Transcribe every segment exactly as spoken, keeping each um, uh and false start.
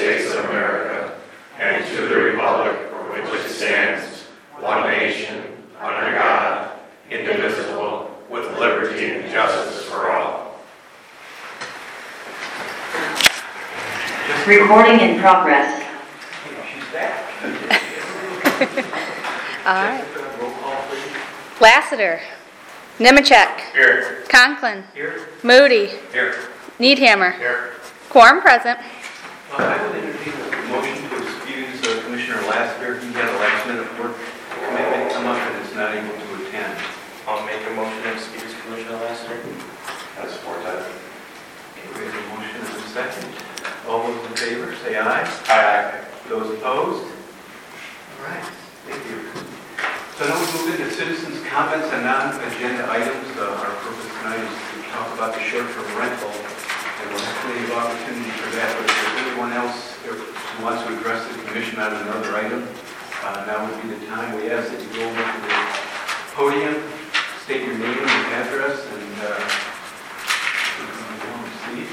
States of America and to the republic for which it stands, one nation, under God, indivisible, with liberty and justice for all. Recording in progress. She's back. All right. Lassiter. Nemechek. Here. Conklin. Here. Moody. Here. Needhammer. Here. Quorum present. Uh, I would entertain a motion to excuse uh, Commissioner Lassiter. He had a last minute work commitment come up and is not able to attend. I'll make a motion to excuse Commissioner Lassiter. I support that. Okay, we have a motion and a second. All those in favor, say aye. Aye. Those opposed? All right, thank you. So now we move into citizens' comments and non-agenda items. Uh, our purpose tonight is to talk about the short-term rental, and we'll have plenty of opportunity for that. But if there's anyone else who wants to address the commission on another item, uh, now would be the time. We ask that you go over to the podium, state your name and address, and uh, Steve.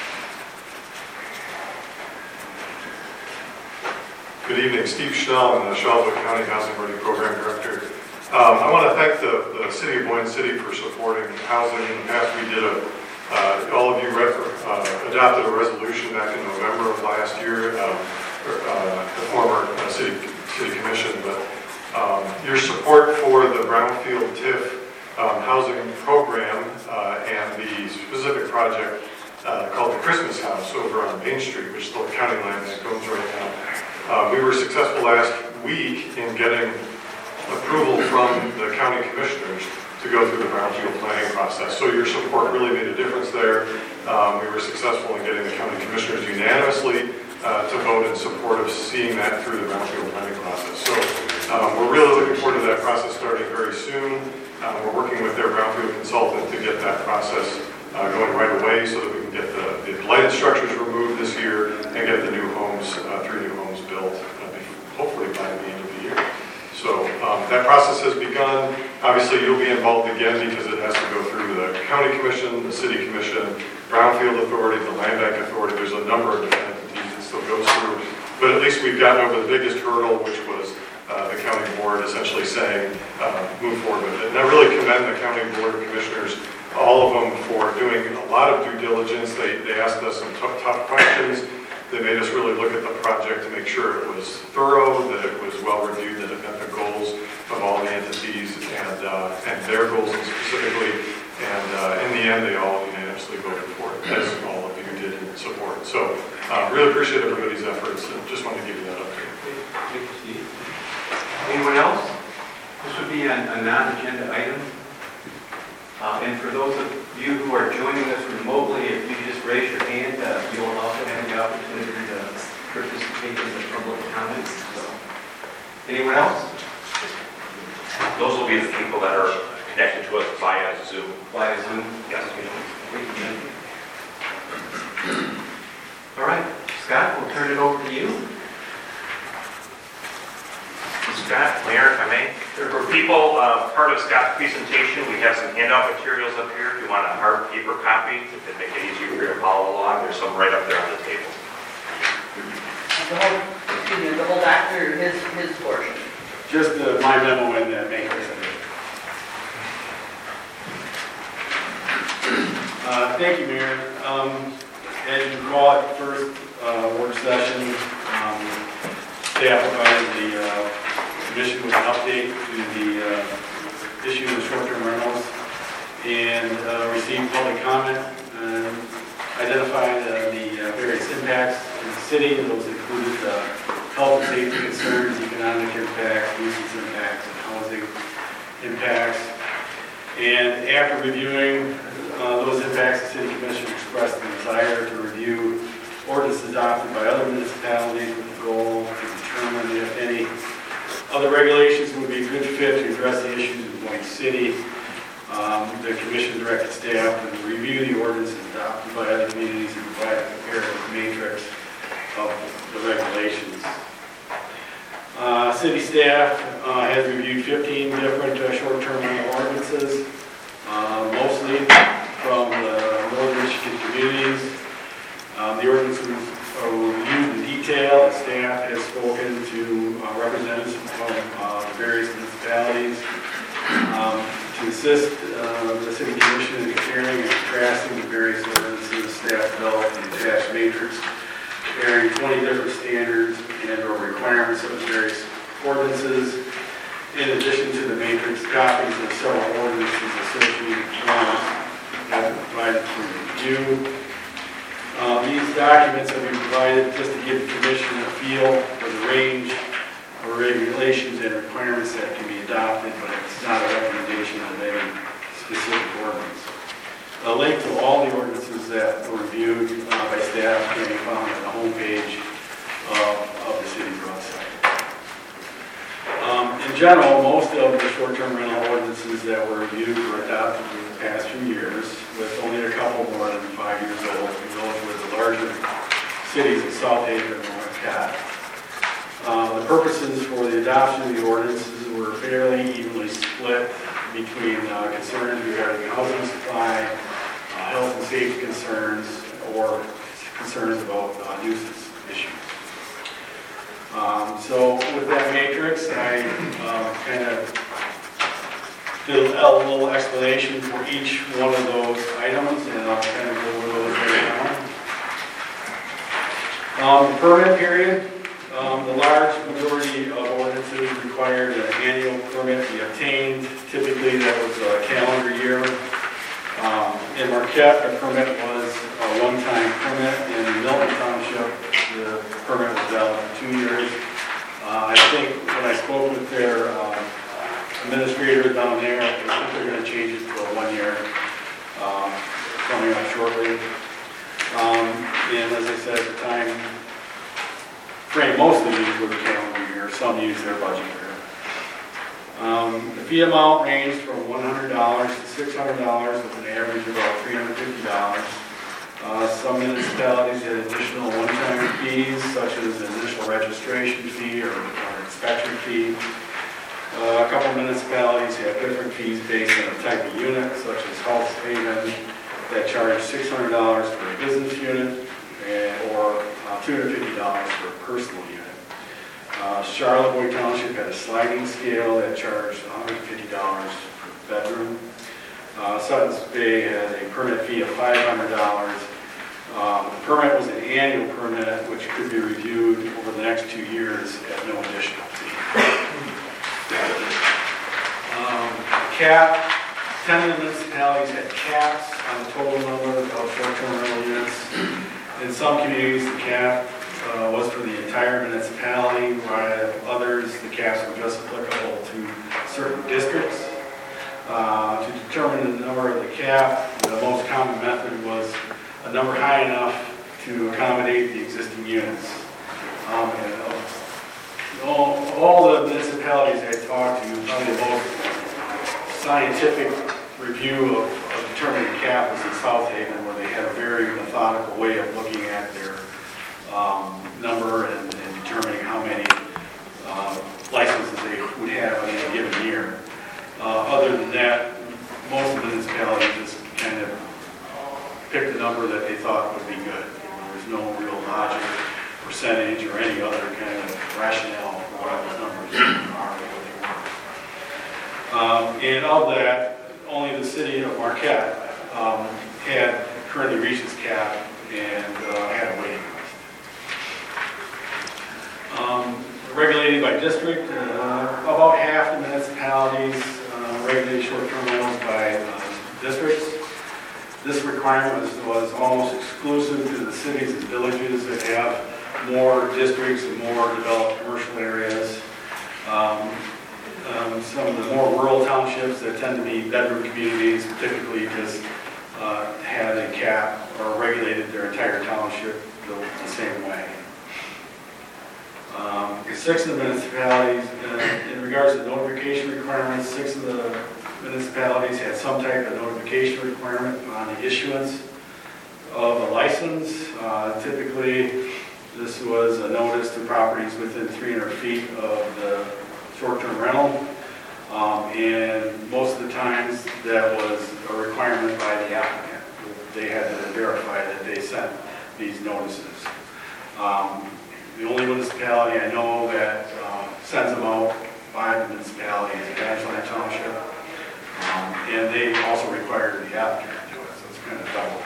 Good evening, Steve Schnell, I'm the Charlotte County Housing Authority Program Director. Um, I want to thank the, the City of Boyne City for supporting housing. In the past, we did a, uh, all of you re- uh, adopted a resolution back in November of last year, uh, for, uh, the former uh, City City Commission, but um, your support for the Brownfield T I F um, housing program uh, and the specific project uh, called the Christmas House over on Main Street, which is the county line that goes right now. Uh, we were successful last week in getting approval from the county commissioners to go through the brownfield planning process. So your support really made a difference there. Um, we were successful in getting the county commissioners unanimously uh, to vote in support of seeing that through the brownfield planning process. So um, we're really looking forward to that process starting very soon. Uh, we're working with their brownfield consultant to get that process uh, going right away so that we can get the, the blighted structures removed this year and get the new homes, uh, three new homes built, uh, hopefully by the end of the year. So um, that process has begun. Obviously, you'll be involved again because it has to go through the county commission, the city commission, brownfield authority, the land bank authority. There's a number of different entities it still goes through. But at least we've gotten over the biggest hurdle, which was uh, the county board essentially saying, uh, move forward with it. And I really commend the county board of commissioners, all of them, for doing a lot of due diligence. They, they asked us some tough, tough questions. They made us really look at the project to make sure it was thorough, that it was well reviewed, that it met the goals of all the entities and uh, and their goals specifically. And uh, in the end, they all unanimously voted for it, as all of you did in support. So uh, really appreciate everybody's efforts, and just wanted to give you that update. Thank you, Steve. Anyone else? This would be a, a non-agenda item. Uh, and for those of you who are joining us remotely, if you just raise your hand, uh, you will also have the opportunity to participate in the public comments. So, anyone else? Those will be the people that are connected to us via Zoom. Via Zoom? Yes. Thank you. All right, Scott, we'll turn it over to you. Scott, Mayor, if I may. For people, uh, part of Scott's presentation, we have some handout materials up here. If you want a hard paper copy, to make it easier for you to follow along, there's some right up there on the table. The whole, excuse me, the whole doctor, his, his portion. Just uh, my memo in the matrix. Uh, thank you, Mayor. Um, as you recall, at the first uh, work session, um, staff provided the uh, commission with an update to the uh, issue of short-term rentals and uh, received public comment and identified uh, the uh, various impacts in the city. Those included uh, health and safety concerns, economic impacts, nuisance impacts, and housing impacts. And after reviewing uh, those impacts, the City Commission expressed the desire to review ordinances adopted by other municipalities with the goal to determine if any other regulations would be a good fit to address the issues in Boyne City. Um, the Commission directed staff to review the ordinances adopted by other communities and provide a comparative matrix of the regulations. Uh, city staff uh, has reviewed fifteen different uh, short-term rental ordinances, uh, mostly from the Northern Michigan communities. Um, the ordinances are reviewed in detail recall, the staff has spoken to uh, representatives from uh, the various municipalities um, to assist uh, the city commission in comparing and contrasting the various ordinances. Staff developed an attached matrix comparing twenty different standards and or requirements of the various ordinances. In addition to the matrix, copies of several ordinances associated with forms have been provided for review. Uh, these documents have been provided just to give the commission a feel for the range of regulations and requirements that can be adopted, but it's not a recommendation of any specific ordinance. A link to all the ordinances that were reviewed uh, by staff can be found on the homepage of, of the city's website. Um, in general, most of the short-term rental ordinances that were reviewed were adopted in the past few years, with only a couple more than five years old. Those were the larger cities of South Haven and Marquette. Uh, the purposes for the adoption of the ordinances were fairly evenly split between uh, concerns regarding housing supply, uh, health and safety concerns, or concerns about uh, nuisance issues. Um, so with that matrix, I uh, kind of did a little explanation for each one of those items, and I'll kind of go over those right now. Um, the permit period, um, the large majority of ordinances required an annual permit be obtained. Typically, that was a calendar year. Um, in Marquette, the permit was a one-time permit. In Milton Township, the permit was valid for two years. Uh, I think when I spoke with their um, administrator down there, I think they're going to change it to a one-year um, coming up shortly. Um, and as I said at the time, frame, most of these were the calendar year. Some use their budget year. Um, the fee amount ranged from one hundred dollars to six hundred dollars with an average of about three hundred fifty dollars. Uh, some municipalities had additional one-time fees, such as an initial registration fee or, or inspection fee. Uh, a couple municipalities have different fees based on the type of unit, such as South Haven, that charge six hundred dollars for a business unit and, or uh, two hundred fifty dollars for a personal unit. Uh, Charlevoix Township had a sliding scale that charged one hundred fifty dollars per bedroom. Uh, Sutton's Bay had a permit fee of five hundred dollars. Um, the permit was an annual permit, which could be reviewed over the next two years at no additional fee. Um, cap, ten of the municipalities had caps on the total number of short-term rental units. In some communities, the cap uh, was for the entire municipality, while others, the caps were just applicable to certain districts. Uh, to determine the number of the cap, the most common method was a number high enough to accommodate the existing units. Um, and uh, all, all the municipalities I talked to, probably the most scientific review of, of determining cap was in South Haven, where they had a very methodical way of looking at their um, number and, and determining how many uh, licenses they would have in a given year. Uh, other than that, most of the municipalities just kind of picked a number that they thought would be good. There was no real logic, percentage, or any other kind of rationale for why those numbers are what they were. Um, and of that, only the city of Marquette um, had currently reached its cap and uh, had a waiting list. Um, regulated by district, uh, about half the municipalities uh, regulated short-term rentals by uh, districts. This requirement was, was almost exclusive to the cities and villages that have more districts and more developed commercial areas. Um, um, some of the more rural townships that tend to be bedroom communities typically just uh, had a cap or regulated their entire township the, the same way. Um, six of the municipalities, uh, in regards to notification requirements, six of the municipalities had some type of notification requirement on the issuance of a license. Uh, typically, this was a notice to properties within three hundred feet of the short-term rental. Um, and most of the times, that was a requirement by the applicant. They had to verify that they sent these notices. Um, the only municipality I know that uh, sends them out by the municipality is Badgerland Township. Um, And they also require the applicant to do it, so it's kind of double.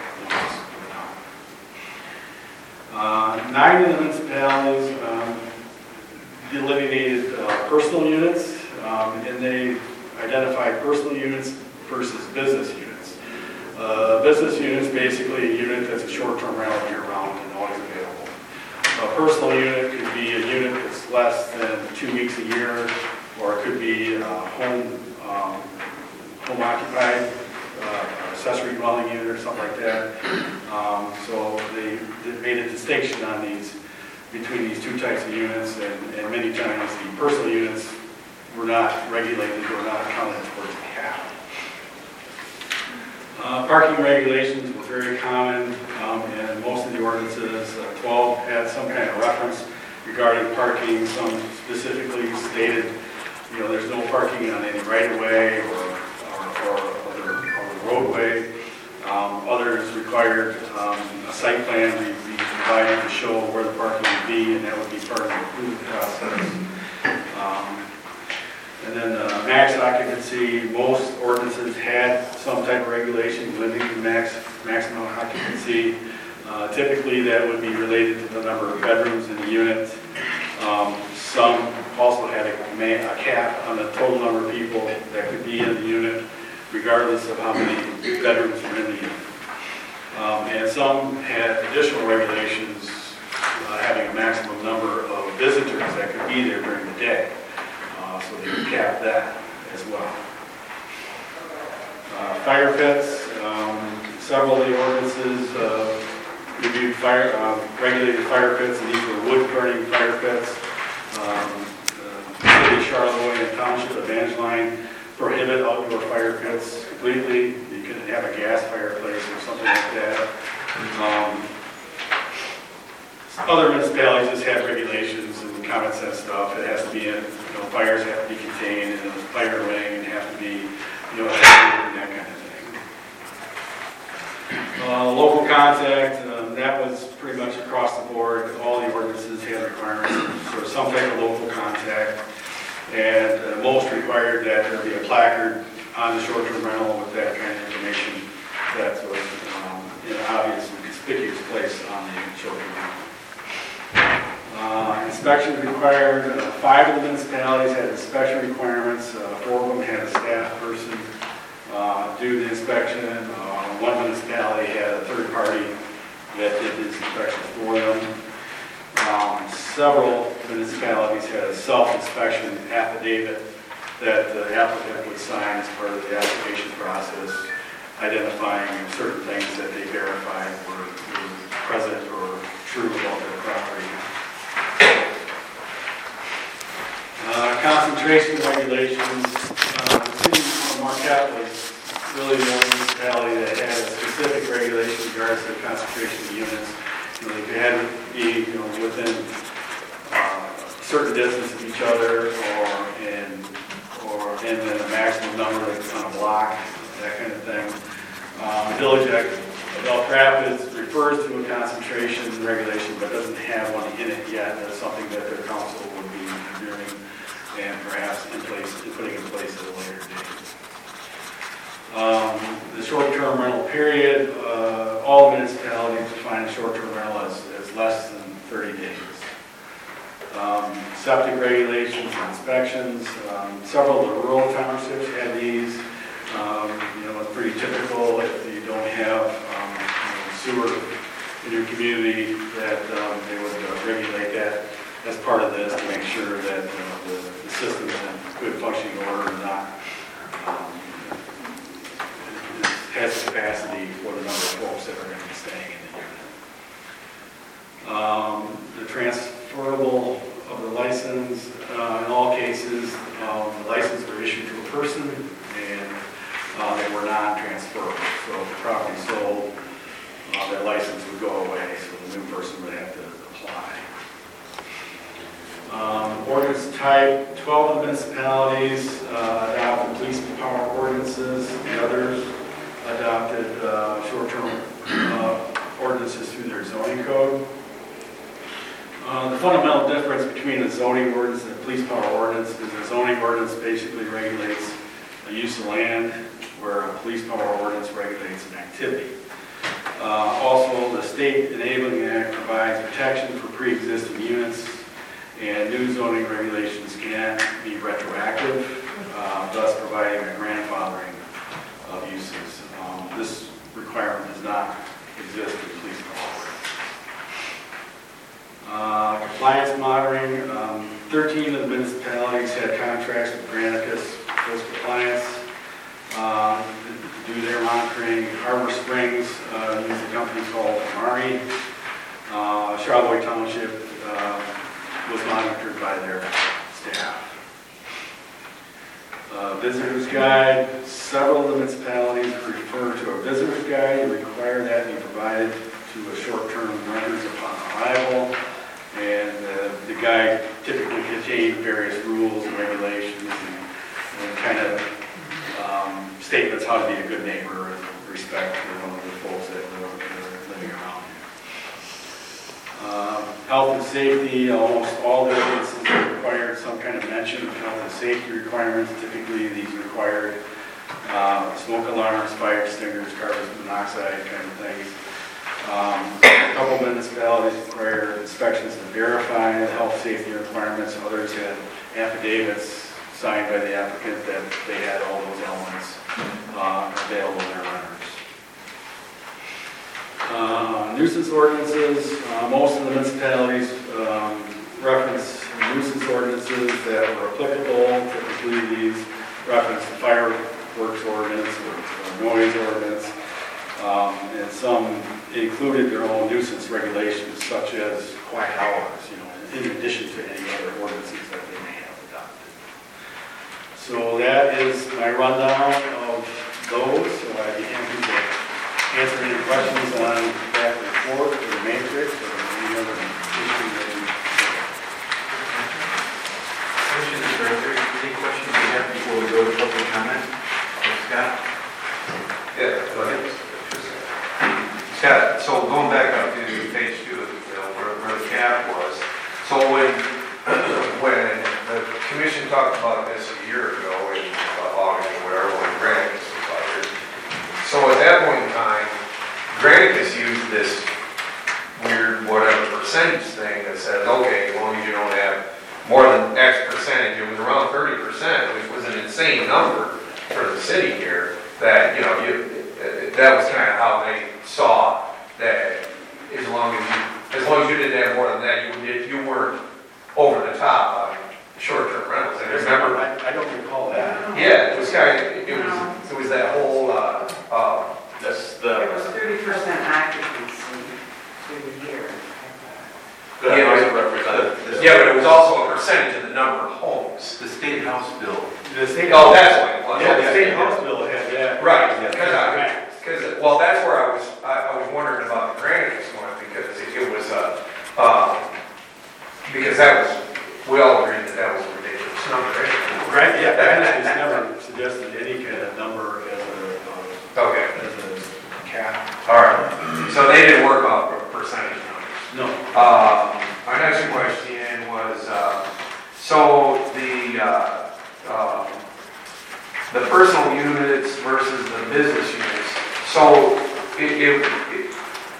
Uh, Nine of the municipalities um, delineated uh, personal units, um, and they identified personal units versus business units. Uh, Business units, basically a unit that's a short-term rental year-round and always available. A personal unit could be a unit that's less than two weeks a year, or it could be a home, um, home occupied, uh, accessory dwelling unit or something like that. Um, so they, they made a distinction on these, between these two types of units, and, and many times the personal units were not regulated or not accounted towards the cap. Uh, parking regulations were very common, um, and most of the ordinances, uh, twelve had some kind of reference regarding parking. Some specifically stated, you know, there's no parking on any right-of-way or, or, or, other, or roadway. Um, others required um, a site plan to be provided to show where the parking would be, and that would be part of the approval process. Um, And then uh, max occupancy, most ordinances had some type of regulation limiting the max, maximum occupancy. Uh, typically that would be related to the number of bedrooms in the unit. Um, some also had a, a cap on the total number of people that could be in the unit, regardless of how many bedrooms were in the unit. Um, and some had additional regulations uh, having a maximum number of visitors that could be there during the day. So they would cap that as well. Uh, fire pits, um, several of the ordinances uh, reviewed fire, um, regulated fire pits, and these were wood burning fire pits. Um, uh, City of Charlevoix and Township of Evangeline prohibit outdoor fire pits completely. You couldn't have a gas fireplace or something like that. Um, Other municipalities just have regulations and common sense stuff. It has to be in, you know, fires have to be contained in a fire ring and have to be, you know, and that kind of thing. Uh, local contact, um, that was pretty much across the board. All the ordinances had requirements for some type of local contact, and uh, most required that there be a placard on the short-term rental with that kind of information that was um, in an obvious and conspicuous place on the short-term rental. Uh, inspection required, uh, five of the municipalities had inspection requirements, uh, four of them had a staff person uh, do the inspection. Uh, one municipality had a third party that did these inspections for them. Um, several municipalities had a self-inspection affidavit that the applicant would sign as part of the application process, identifying certain things that they verified were, were present or true about their property. Uh, concentration regulations. Uh, the city of Marquette was really the only municipality that had a specific regulation in regards to the concentration of units. You know, they had to be, you know, within uh, a certain distance of each other, or in, or in a maximum number that's on a block, that kind of thing. Um, the Village of Elk Rapids refers to a concentration regulation, but doesn't have one in it yet. That's something that their council would be reviewing and perhaps in place, putting in place at a later date. Um, the short-term rental period, uh, all municipalities define a short-term rental as, as less than thirty days. Um, septic regulations and inspections, um, several of the rural townships had these. Um, you know, it's pretty typical if you don't have um, you know, sewer in your community that um, they would uh, regulate that as part of this to make sure that uh, the, the system is in good functioning order and not um, has capacity for the number of folks that are going to be staying in the unit. Um, the transferable of the license, uh, in all cases, um, the license were issued to a person and uh, they were non-transferable. So if the property sold, uh, that license would go away, so the new person would have to apply. Um, ordinance type, twelve of the municipalities uh, adopted police power ordinances, and others adopted uh, short-term uh, ordinances through their zoning code. Uh, The fundamental difference between the zoning ordinance and the police power ordinance is the zoning ordinance basically regulates the use of land, where a police power ordinance regulates an activity. Uh, Also, the state enabling act provides protection for pre-existing units, and new zoning regulations cannot be retroactive, uh, thus providing a grandfathering of uses. Um, This requirement does not exist in police power ordinance. Uh, Compliance monitoring, um, thirteen of the municipalities had contracts with Granicus for compliance. Uh, to do their monitoring. Harbor Springs uh, used a company called Amari. Uh, Charlevoix Township uh, was monitored by their staff. Uh, Visitor's guide, several of the municipalities refer to a visitor's guide, require that be provided to a short-term renters upon arrival. And uh, the guide typically contained various rules and regulations and, and kind of um, statements how to be a good neighbor and respect for one of the folks that live, that are living around here. Um, health and safety, almost all the ordinances required some kind of mention of health and safety requirements. Typically, these required uh, smoke alarms, fire extinguishers, carbon monoxide kind of things. Um, a couple municipalities require inspections to verify the health safety requirements. Others had affidavits signed by the applicant that they had all those elements uh, available in their renters. Uh, nuisance ordinances, uh, most of the municipalities um, reference nuisance ordinances that were applicable. Typically, these reference the fireworks ordinance or, or noise ordinance. Um, and some included their own nuisance regulations, such as quiet hours, you know, in addition to any other ordinances that they may have adopted. So that is my rundown of those. So I'd be happy to answer any questions on that report or the matrix or any other issue that you Commissioner Director, any questions you have before we go to public comment? Scott? Yeah, go ahead. Scott, so going back up to page two, you know, where, where the cap was, so when when the commission talked about this a year ago in uh, August or whatever, when Granicus was hired, so at that point in time, Granicus used this weird whatever percentage thing that says, okay, as long as you don't have more than X percentage, it was around thirty percent, which was an insane number for the city here, that, you know, you, that was kind of how they saw that as long as you, as long as you didn't have more than that, you did, you weren't over the top on short-term rentals. And I remember, I, I don't recall that. yeah, it was kind of, it was, it was that whole, uh, uh, That's There the, was thirty percent occupancy through the year. the Yeah, house but- representative. yeah, but it was also a percentage of the number of homes. The State House bill. The state Oh, that's what it was. Yeah, the Okay. state house bill had that. Right, Yeah. because I, because, well, that's where I was, I, I was wondering about the Granicus one, because it, it was, uh, uh, because that was, we all agreed that that was a ridiculous number, right? Right, yeah, Granicus has never suggested any kind of number as a, uh, Okay, as a cap. all right. So they didn't work off of percentage numbers. No. Um, my next question was, uh, so the, uh, um, the personal units versus the business units. So it, it, it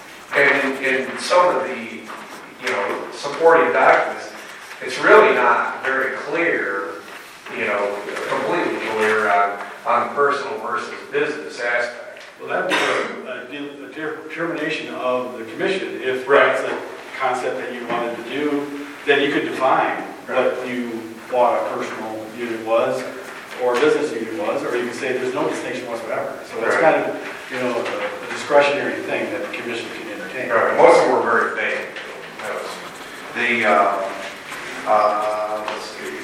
and in, in some of the, you know, supporting documents, it's really not very clear, you know, completely clear on, on personal versus business aspect. Well, that would be a, a determination of the commission. If Right. that's a concept that you wanted to do, then you could define what you thought a personal unit was, or a business unit was, or you could say there's no distinction whatsoever. So that's Right. kind of, you know, a, a discretionary thing that the commission can entertain. Right, most of them were very vague. That was the, uh, uh, let's see.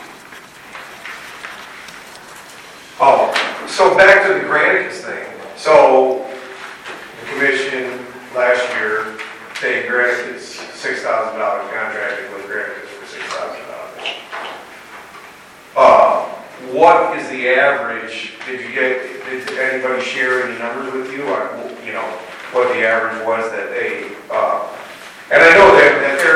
Oh, so back to the Granicus thing. So the commission last year paid Granicus six thousand dollars, contracted with Granicus for six thousand dollars. Uh, what is the average? Did you get, did anybody share any numbers with you on, you know, what the average was that they, uh, and I know that, that theirs was a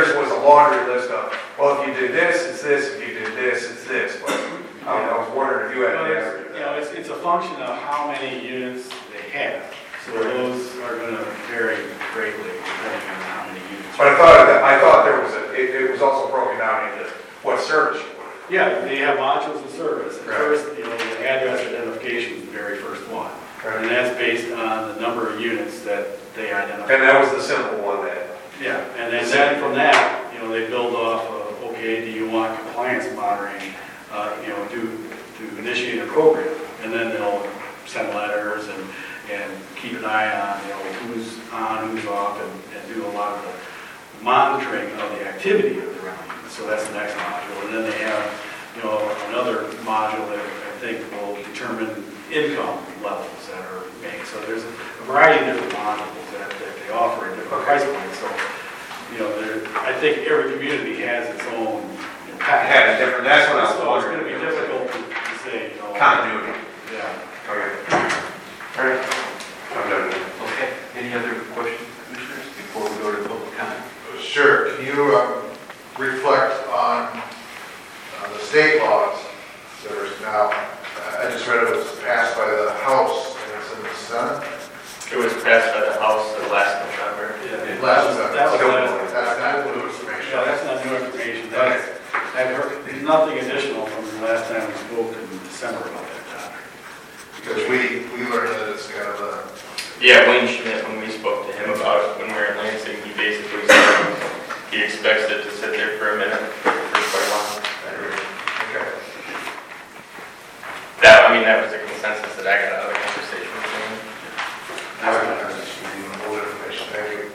laundry list of, well, if you did this, it's this, if you did this, it's this, but um, I was wondering if you had Well, any it's, other. you know, it's, it's a function of how many units they have. So those are gonna vary greatly depending on how many units. But I thought, that- I thought there was a, it, it was also broken down into what service you wanted. Yeah, they have modules of service. At Right. first, you know, the address identification is the very first one. Right. And that's based on the number of units that they identify. And that was the simple one that, Yeah, and then then from that, you know, they build off of, okay, do you want compliance monitoring, uh, you know, to, to initiate a program? And then they'll send letters and, and keep an eye on, you know, who's on, who's off, and, and do a lot of the monitoring of the activity of the rental unit. So that's the next module. And then they have, you know, another module that I think will determine income levels that are made. So there's a variety of different modules that, that they offer at different price points. So, you know, there, I think every community has its own you know, package. had a different, that's what I was So it's wondering. going to be difficult to, to say, you know. Continuity. Yeah. Okay. All right. I'm done. Okay, any other questions, commissioners, before we go to public comment? Sure, can you um, reflect on uh, the state laws that are now, I just read it was passed by the House and it's in the Senate? It was passed by the House the last November. Yeah, Last that was, November. that was Still last- going. That's not new information. yeah, that's not new information. That's, I've heard, there's nothing additional from the last time we spoke in December about that topic. Because we, we learned that it's kind of a, Yeah, Wayne Schmidt, when we spoke to him about it, when we were in Lansing, he basically said he expects it to sit there for a minute, for quite a while. okay. That, I mean, that was the consensus that I got out of the conversation with him. I was just reading the old information, thank you.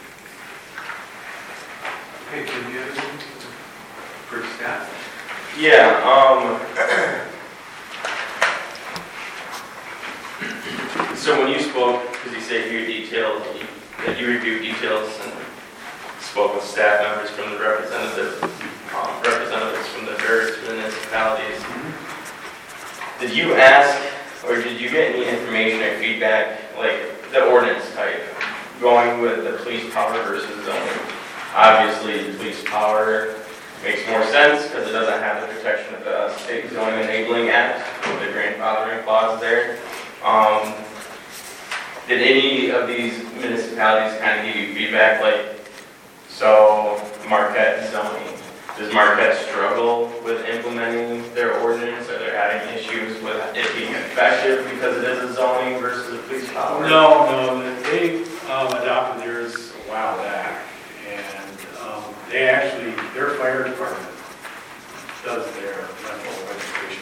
Okay, Jim, you have anything for Scott? Yeah, um, so when you spoke, because you say you detailed, that you reviewed details and spoke with staff members from the representative, um, representatives from the various municipalities, did you ask, or did you get any information or feedback, like the ordinance type, going with the police power versus zoning? Obviously, the police power makes more sense because it doesn't have the protection of the State Zoning Enabling Act, with the grandfathering clause there. Um, did any of these municipalities kind of give you feedback, like, so Marquette zoning, does Marquette struggle with implementing their ordinance? Are they having issues with it being effective because it is a zoning versus a police power? No, no, they um, adopted theirs a while back, and um, they actually, their fire department does their rental registration.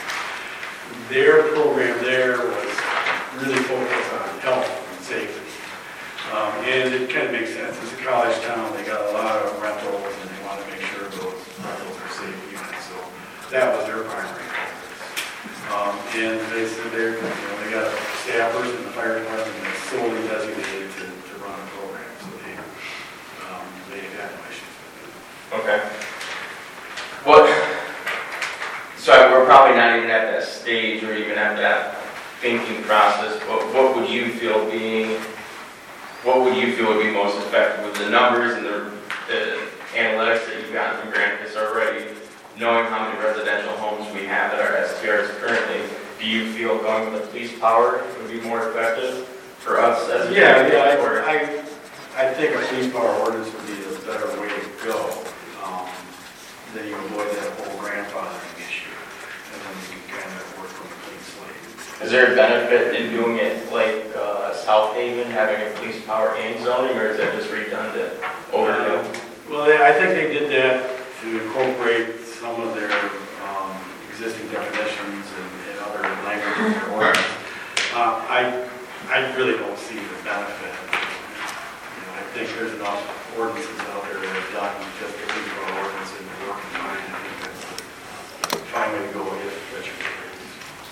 Their program there was really focused on health and safety. Um, and it kind of makes sense. It's a college town, they got a lot of rentals, and they want to make sure those rentals are safe units, so that was their primary focus. Um, and they said they're, you know, they got a staff person in the fire department that's solely designated to, to run a program, so they, um, they had no issues with it. Okay. What, so we're probably not even at that stage or even at that thinking process, but what would you feel being, what would you feel would be most effective with the numbers and the, the analytics that you've gotten from Granicus already, knowing how many residential homes we have that are S T Rs currently? Do you feel going with the police power would be more effective for us as a Yeah, community, yeah, or- I, I, I think a police power ordinance would be the better way to go. Um, then you avoid that whole grandfathering issue, and then you can kind of work from a clean slate. Is there a benefit in doing it like uh, South Haven, having a police power and zoning, or is that just redundant overkill? Well, they, I think they did that to incorporate some of their um, existing definitions and, and other language in their ordinance. Uh, I, I really don't see the benefit. You know, I think there's enough ordinances out there that have done just the police power ordinance and working fine. I think that's a fine way to go if that's your preference.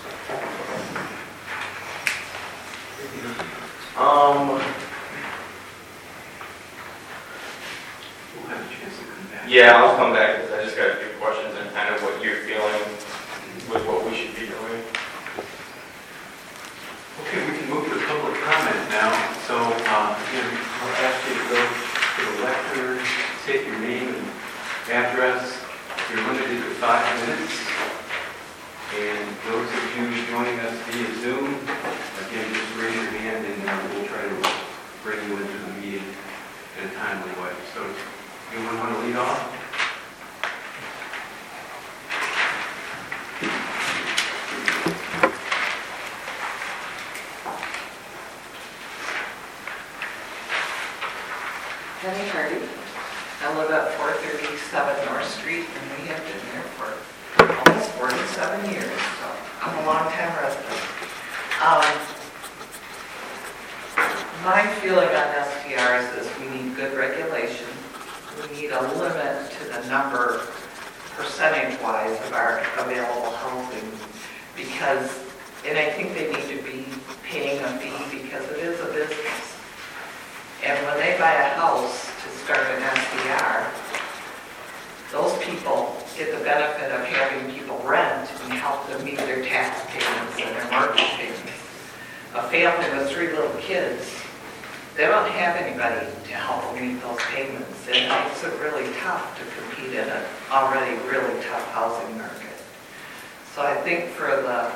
Um, We'll have a chance to come back. yeah, I'll come back because I just got a few questions and kind of what you're feeling with what we should be doing. Okay, we can move to public comment now. So, uh, again, I'll ask you to go to the lectern, state your name and address. You're limited to five minutes. And those of you joining us via Zoom, again, just raise your hand and uh, we'll try to bring you into the meeting in a timely way. So, anyone want to lead off? Penny Hardy. I live at four thirty-seven North Street, and we have been there for almost forty-seven years, so I'm a long-time resident. Um, my feeling on S T Rs is we need good regulation. We need a limit to the number, percentage-wise, of our available housing, because, and I think they need to be paying a fee because it is a business. And when they buy a house to start an S D R, those people get the benefit of having people rent and help them meet their tax payments and their mortgage payments. A family with three little kids, they don't have anybody to help them meet those payments. And it makes it really tough to compete in an already really tough housing market. So I think for the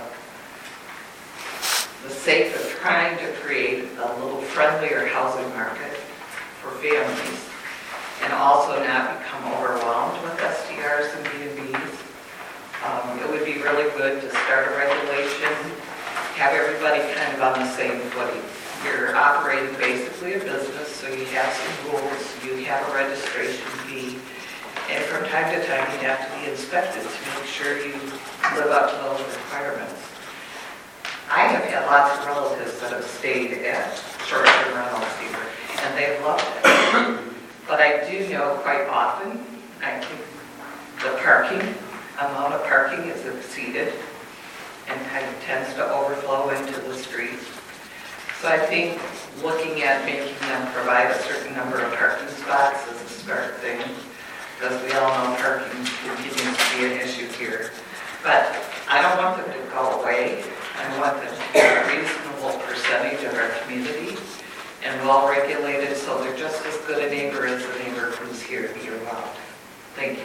the sake of trying to create a little friendlier housing market for families and also not become overwhelmed with S D Rs and B and Bs, um, it would be really good to start a regulation, have everybody kind of on the same footing. You're operating basically a business, so you have some rules, you have a registration fee, and from time to time you have to be inspected to make sure you live up to those requirements. I have had lots of relatives that have stayed at short-term rentals here, and they've loved it. But I do know quite often, I think the parking, amount of parking is exceeded and kind of tends to overflow into the street. So I think looking at making them provide a certain number of parking spots is a start thing, because we all know parking continues to be an issue here. But I don't want them to go away. I want them to be a reasonable percentage of our community and well-regulated, so they're just as good a neighbor as the neighbor who's here year-round. Thank you.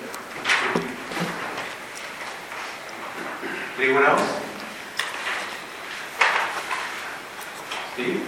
Anyone else? Steve?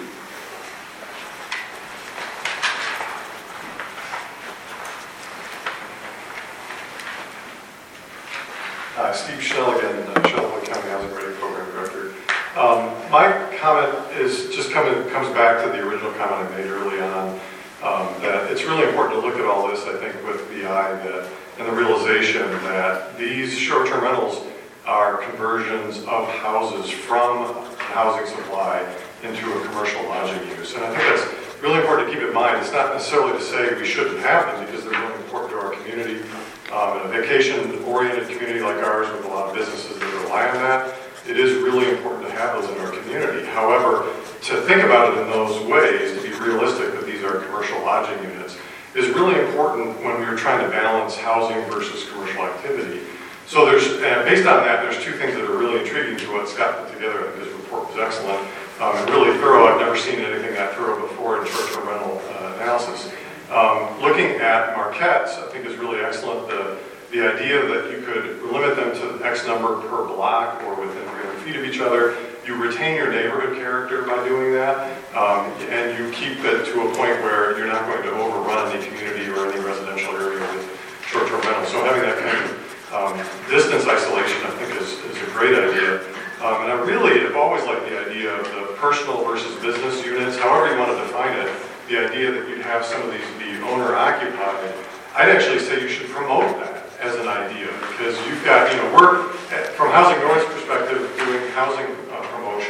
Uh, Steve Schnell again, uh, Shelbyville County Housing Ready Program Director. Um, my comment is just coming comes back to the original comment I made early on, um, that it's really important to look at all this, I think, with the eye that, and the realization that these short-term rentals are conversions of houses from housing supply into a commercial lodging use. And I think that's really important to keep in mind. It's not necessarily to say we shouldn't have them because they're really important to our community. Um, in a vacation-oriented community like ours with a lot of businesses that rely on that, it is really important to have those in our community. However, to think about it in those ways, to be realistic that these are commercial lodging units, is really important when we are trying to balance housing versus commercial activity. So there's, and based on that, there's two things that are really intriguing to what Scott put together. I think his report was excellent um, and really thorough. I've never seen anything that thorough before in short-term rental uh, analysis. Um, looking at Marquettes, I think is really excellent. The, the idea that you could limit them to X number per block or within three hundred feet of each other. You retain your neighborhood character by doing that, um, and you keep it to a point where you're not going to overrun any community or any residential area with short-term rentals. So having that kind of um, distance isolation, I think, is, is a great idea. Um, and I really have always liked the idea of the personal versus business units, however you want to define it. The idea that you'd have some of these be owner-occupied, I'd actually say you should promote that as an idea, because you've got, you know, we're, from Housing North's perspective, doing housing uh, promotion,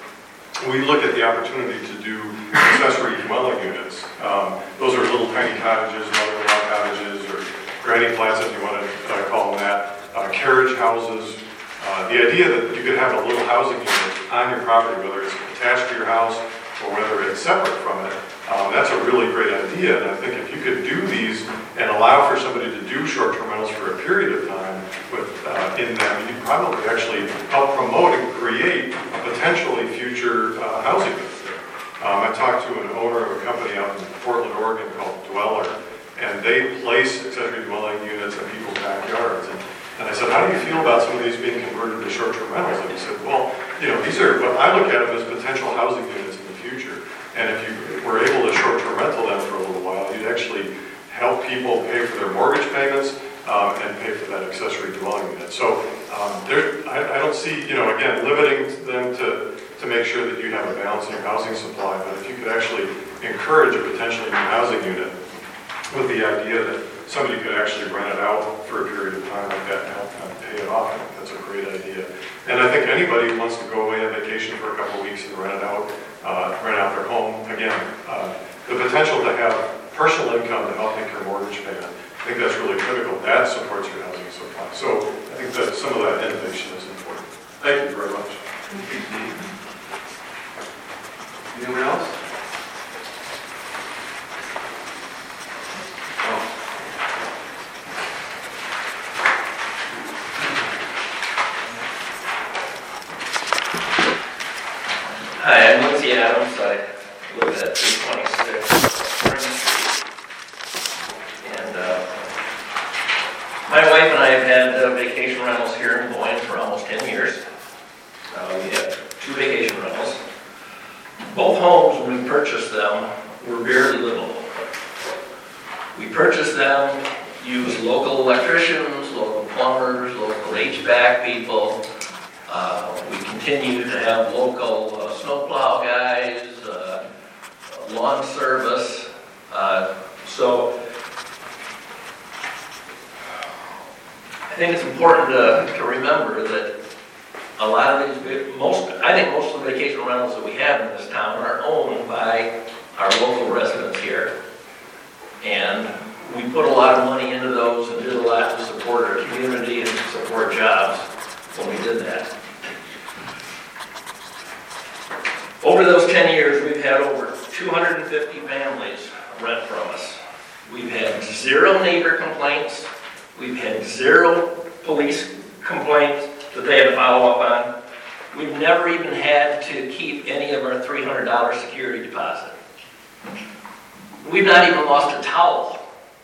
we look at the opportunity to do accessory dwelling units. Um, those are little tiny cottages, mother-in-law cottages, or granny flats, if you want to uh, call them that, uh, carriage houses. Uh, the idea that you could have a little housing unit on your property, whether it's attached to your house or whether it's separate from it, Um, that's a really great idea, and I think if you could do these and allow for somebody to do short-term rentals for a period of time with, uh, in them, you'd probably actually help promote and create a potentially future uh, housing unit there. Um, I talked to an owner of a company out in Portland, Oregon called Dweller, and they place accessory dwelling units at I look at them as potential housing units in the future. And if you were able to short-term rental them for a little while, you'd actually help people pay for their mortgage payments um, and pay for that accessory dwelling unit. So um, there, I, I don't see, you know, again, limiting them to, to make sure that you have a balance in your housing supply, but if you could actually encourage a potentially new housing unit with the idea that somebody could actually rent it out for a period of time like that and help them pay it off, I think that's a great idea. And I think anybody who wants to go away on vacation for a couple of weeks and rent it out, uh, rent out their home, again, uh, the potential to have personal income to help make your mortgage payment, I think that's really critical. That supports your housing supply. So I think that some of that innovation is important. Thank you very much. Anyone else? Hi, I'm Lindsay Adams. I live at three twenty-six Spring Street. And uh, my wife and I have had uh, vacation rentals here in Boyne for almost ten years. Uh, we have two vacation rentals. Both homes, when we purchased them, were very livable. We purchased them, used local electricians, local plumbers, local H V A C people. Uh, we continue to have local uh, snowplow guys, uh, lawn service. Uh, so I think it's important to, to remember that a lot of these, most, I think most of the vacation rentals that we have in this town are owned by our local residents here. And we put a lot of money into those and did a lot to support our community and support jobs when we did that. Over those ten years, we've had over two hundred fifty families rent from us. We've had zero neighbor complaints. We've had zero police complaints that they had to follow up on. We've never even had to keep any of our three hundred dollar security deposit. We've not even lost a towel.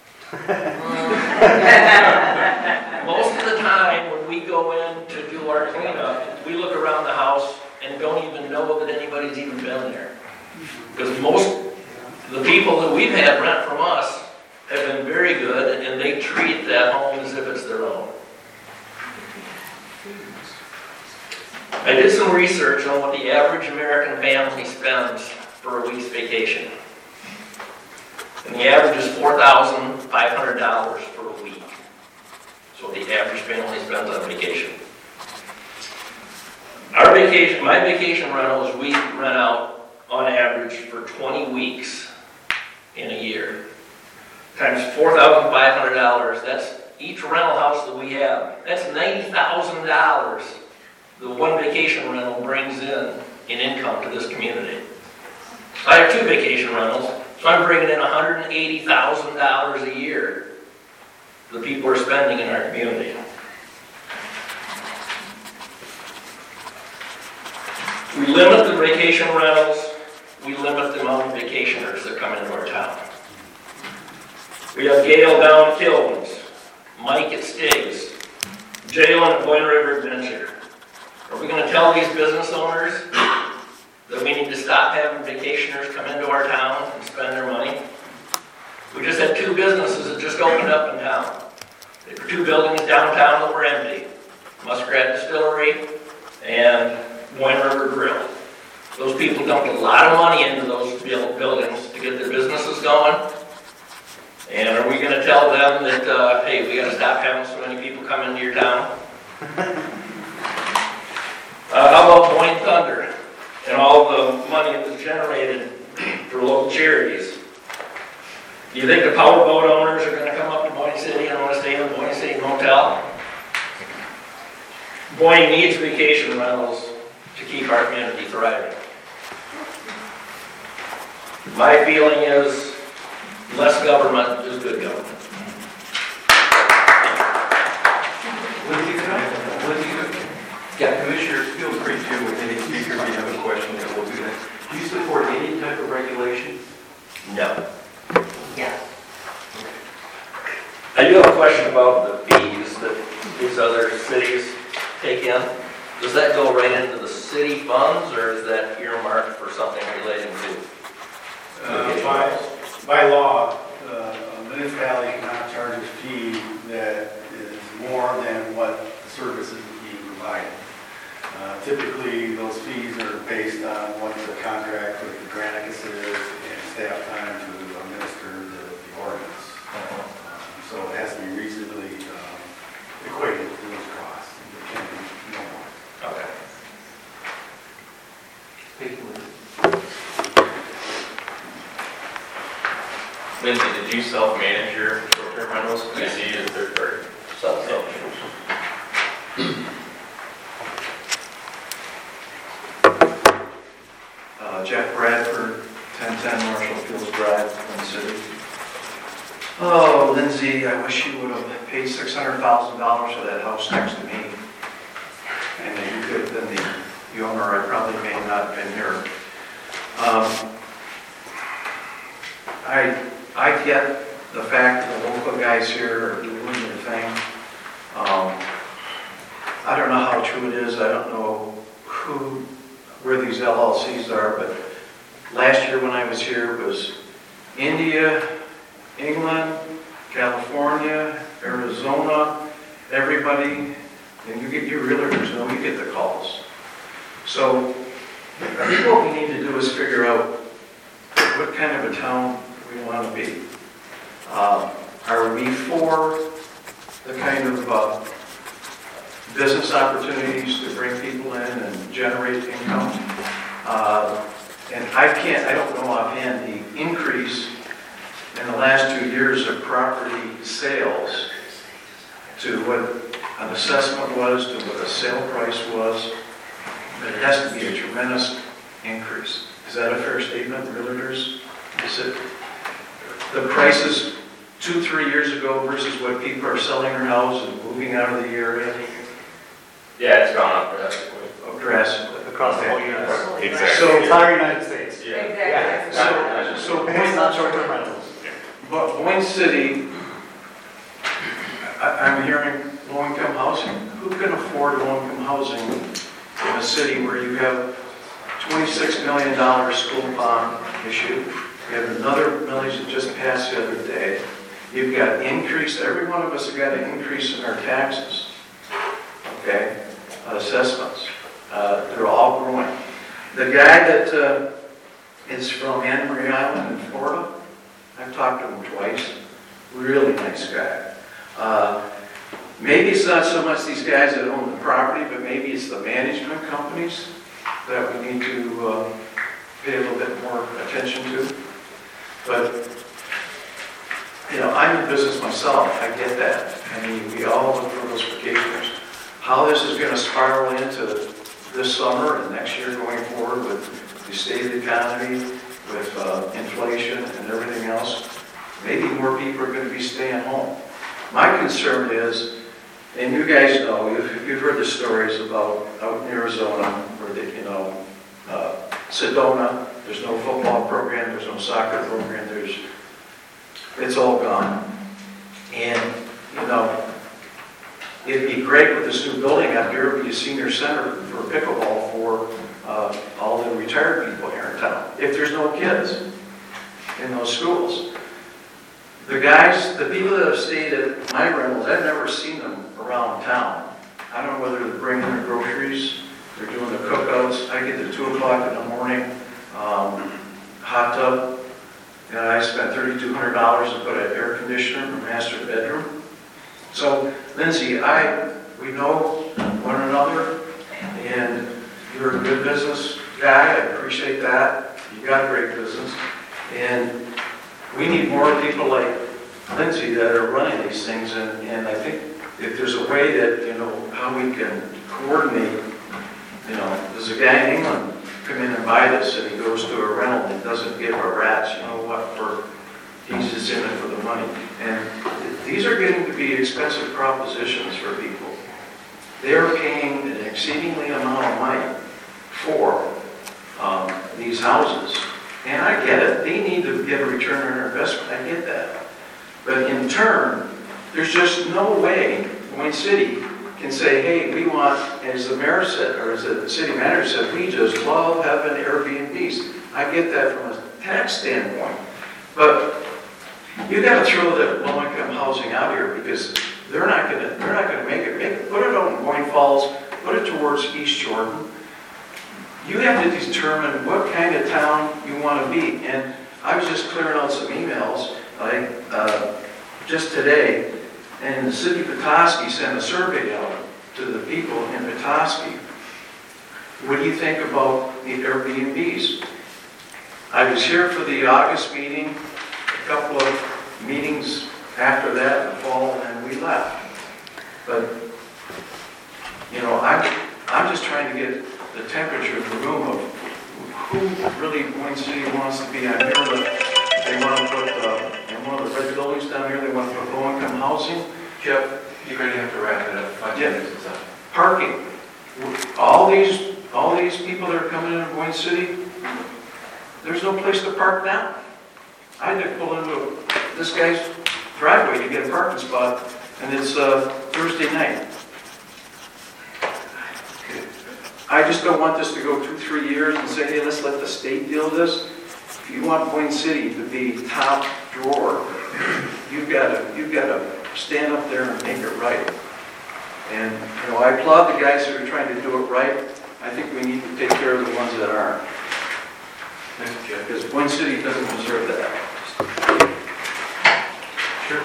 Most of the time when we go in to do our cleanup, we look around the house and don't even know that anybody's even been there. Because most of the people that we've had rent from us have been very good, and they treat that home as if it's their own. I did some research on what the average American family spends for a week's vacation. And the average is four thousand five hundred dollars for a week. That's what the average family spends on vacation. Our vacation, my vacation rentals, we rent out on average for twenty weeks in a year. Times four thousand five hundred dollars, that's each rental house that we have. That's ninety thousand dollars the one vacation rental brings in in income to this community. I have two vacation rentals, so I'm bringing in one hundred eighty thousand dollars a year the people are spending in our community. We limit the vacation rentals, we limit the amount of vacationers that come into our town. We have Gail down at Kilwins, Mike at Stiggs, Jalen at Boyne River Adventure. Are we going to tell these business owners that we need to stop having vacationers come into our town and spend their money? We just had two businesses that just opened up in town. There were two buildings downtown that were empty. Muskrat Distillery and Boyne River Grill. Those people dumped a lot of money into those buildings to get their businesses going. And are we going to tell them that, uh, hey, we got to stop having so many people come into your town? Uh, how about Boyne Thunder and all the money that was generated for local charities? Do you think the powerboat owners are going to come up to Boyne City and want to stay in the Boyne City Motel? Boyne needs vacation rentals to keep our community thriving. My feeling is less government is good government. Lindsay, can I? Lindsay, yeah, Commissioners, feel free to, with any speaker, if you have a question, that we'll do that. Do you support any type of regulation? No. Yes. I do have a question about the fees that these other cities take in. Does that go right into the city funds, or is that earmarked for something relating to? Uh, By, by law, uh, a municipality cannot charge a fee that is more than what the service is being provided. Uh, Typically, those fees are based on what the contract with the Granicus is and staff time to administer the the ordinance. Um, So it has to be reasonably um, equated to those costs. It can't be no more. Okay. Lindsay, did you self-manage your short-term rentals? I see you as third party. Self-managed. Uh, Jack Bradford, ten ten Marshall Fields Drive, Twin City. Oh, Lindsay, I wish you would have paid six hundred thousand dollars for that house next to me. And that you could have been the, the owner. I probably may not have been here. Um, I, I get the fact that the local guys here are doing their thing. Um, I don't know how true it is. I don't know who, where these L L Cs are, but last year when I was here it was India, England, California, Arizona, everybody, and you get your realtors know you get the calls. So I think what we need to do is figure out what kind of a town we want to be. Um, are we for the kind of uh, business opportunities to bring people in and generate income? Uh, and I can't, I don't know offhand the increase in the last two years of property sales to what an assessment was, to what a sale price was. But it has to be a tremendous increase. Is that a fair statement, realtors? Is it the prices two, three years ago versus what people are selling their house and moving out of the area? Yeah, it's gone up drastically. Oh, drastically. Across the whole U S. Exactly. So, The entire United States. Yeah. Exactly. so, so It's not short-term rentals. But Boyne City, I- I'm hearing low-income housing. Who can afford low-income housing in a city where you have twenty-six million dollars school bond issue? You have another millage that just passed the other day. You've got increased, every one of us have got an increase in our taxes, okay, assessments. Uh, They're all growing. The guy that uh, is from Anna Maria Island in Florida, I've talked to him twice. Really nice guy. Uh, maybe it's not so much these guys that own the property, but maybe it's the management companies that we need to uh, pay a little bit more attention to. But, you know, I'm in business myself. I get that. I mean, we all look for those vacationers. How this is going to spiral into this summer and next year going forward with the state of the economy, with uh, inflation and everything else, maybe more people are going to be staying home. My concern is, and you guys know, you've, you've heard the stories about out in Arizona where they, you know, uh, Sedona, there's no football program, there's no soccer program, there's, it's all gone. And, you know, it'd be great with this new building out here, it'd be a senior center for pickleball for uh, all the retired people here in town, if there's no kids in those schools. The guys, the people that have stayed at my rentals, I've never seen them around town. I don't know whether they're bringing their groceries, they're doing the cookouts. I get to two o'clock in the morning, um, hot tub, and I spent thirty-two hundred dollars to put an air conditioner in the master bedroom. So, Lindsay, I, we know one another, and you're a good business guy. I appreciate that. You got a great business, and we need more people like Lindsay that are running these things, and, and I think if there's a way that, you know, how we can coordinate, you know, there's a guy in England come in and buy this, and he goes to a rental and doesn't give a rat's, you know what, for, he's just in it for the money. And these are getting to be expensive propositions for people. They're paying an exceedingly amount of money for um, these houses. And I get it, they need to get a return on their investment, I get that. But in turn, there's just no way Boyne City can say, hey, we want, as the mayor said, or as the city manager said, we just love having Airbnbs. I get that from a tax standpoint, but you got to throw that low-income housing out here because they're not going to, they're not going to make it. Make it, put it on Boyne Falls, put it towards East Jordan. You have to determine what kind of town you want to be. And I was just clearing out some emails, like uh, just today, and the city of Petoskey sent a survey out to the people in Petoskey. What do you think about the Airbnbs? I was here for the August meeting, a couple of meetings after that in the fall, and we left. But, you know, I'm, I'm just trying to get the temperature of the room of who really Boyne City wants to be. I hear that they want to put, uh, in one of the red buildings down here, they want to put low-income housing. Jeff, you're going to have to wrap it up. Five Yeah. minutes is up. Parking. All these, all these people that are coming into Boyne City, there's no place to park now. I had to pull into this guy's driveway to get a parking spot, and it's uh, Thursday night. I just don't want this to go two, three years and say, hey, let's let the state deal with this. If you want Boyne City to be top drawer, you've got to, you've got to stand up there and make it right. And, you know, I applaud the guys that are trying to do it right. I think we need to take care of the ones that aren't. Thank you, Jeff. Because Boyne City doesn't deserve that. Sure.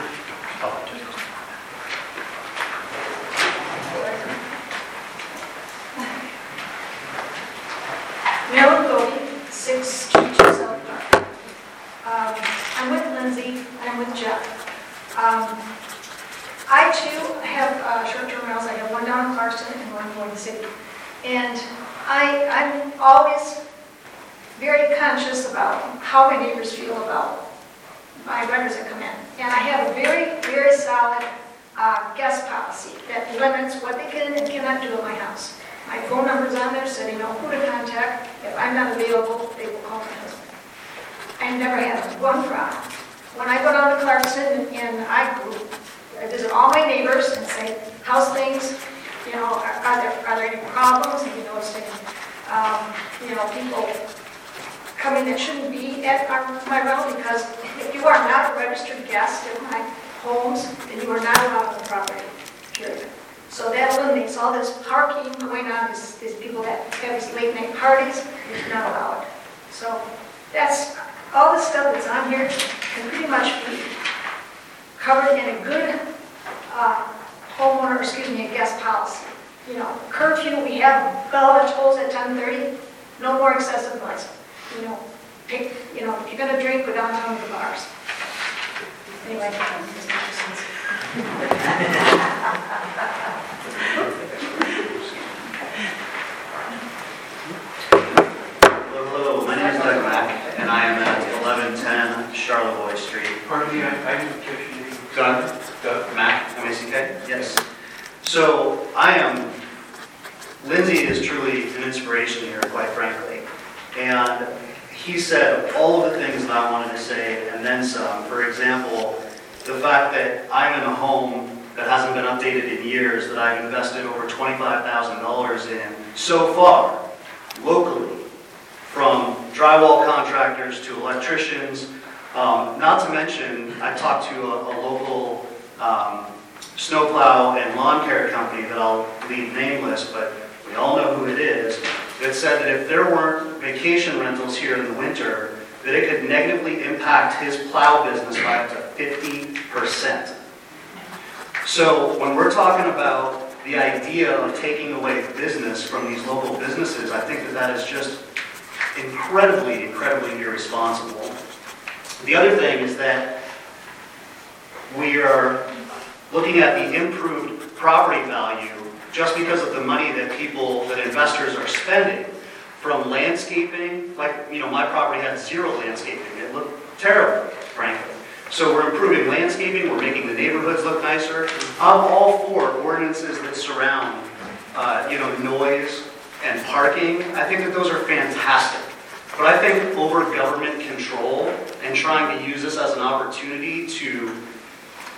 Marilyn Goldie, six two two seven Park. Um, I'm with Lindsay, I'm with Jeff. Um, I too have uh, short-term rentals. I have one down in Clarkston and one in Boyne City. And I, I'm always very conscious about how my neighbors feel about my renters that come in. And I have a very, very solid uh, guest policy that limits what they can and cannot do at my house. My phone number's on there, so they know who to contact. If I'm not available, they will call my husband. I never had one problem. When I go down to Clarkson and I I visit all my neighbors and say, how's things? You know, are, are there are there any problems? Have you noticed any, um, you know, people coming that shouldn't be at our, my rental? Because if you are not a registered guest at my homes, then you are not allowed on the property, period. So that eliminates all this parking going on, these, these people that have these late night parties, it's not allowed. So that's, all the stuff that's on here can pretty much be covered in a good uh, homeowner, excuse me, a guest policy. You know, curfew, we have bell that tolls at ten thirty, no more excessive noise. You know, pick, you know, if you're gonna drink, go downtown to the bars. Anyway, that's my two cents. Hello, hello, my name is Doug Mack, and I am at eleven ten Charlevoix Street. Pardon me, I, I didn't catch your name. Doug? Doug Mack, M A C K? Yes. So, I am, Lindsay is truly an inspiration here, quite frankly. And he said all of the things that I wanted to say, and then some. For example, the fact that I'm in a home that hasn't been updated in years, that I've invested over twenty-five thousand dollars in so far, locally, from drywall contractors to electricians. Um, not to mention, I talked to a, a local um, snowplow and lawn care company that I'll leave nameless, but we all know who it is, that said that if there weren't vacation rentals here in the winter, that it could negatively impact his plow business by up to fifty percent. So when we're talking about the idea of taking away business from these local businesses, I think that that is just incredibly, incredibly irresponsible. The other thing is that we are looking at the improved property value just because of the money that people, that investors are spending from landscaping. Like, you know, my property had zero landscaping. It looked terrible, frankly. So we're improving landscaping, we're making the neighborhoods look nicer. I'm all for ordinances that surround, uh, you know, noise and parking. I think that those are fantastic. But I think over government control and trying to use this as an opportunity to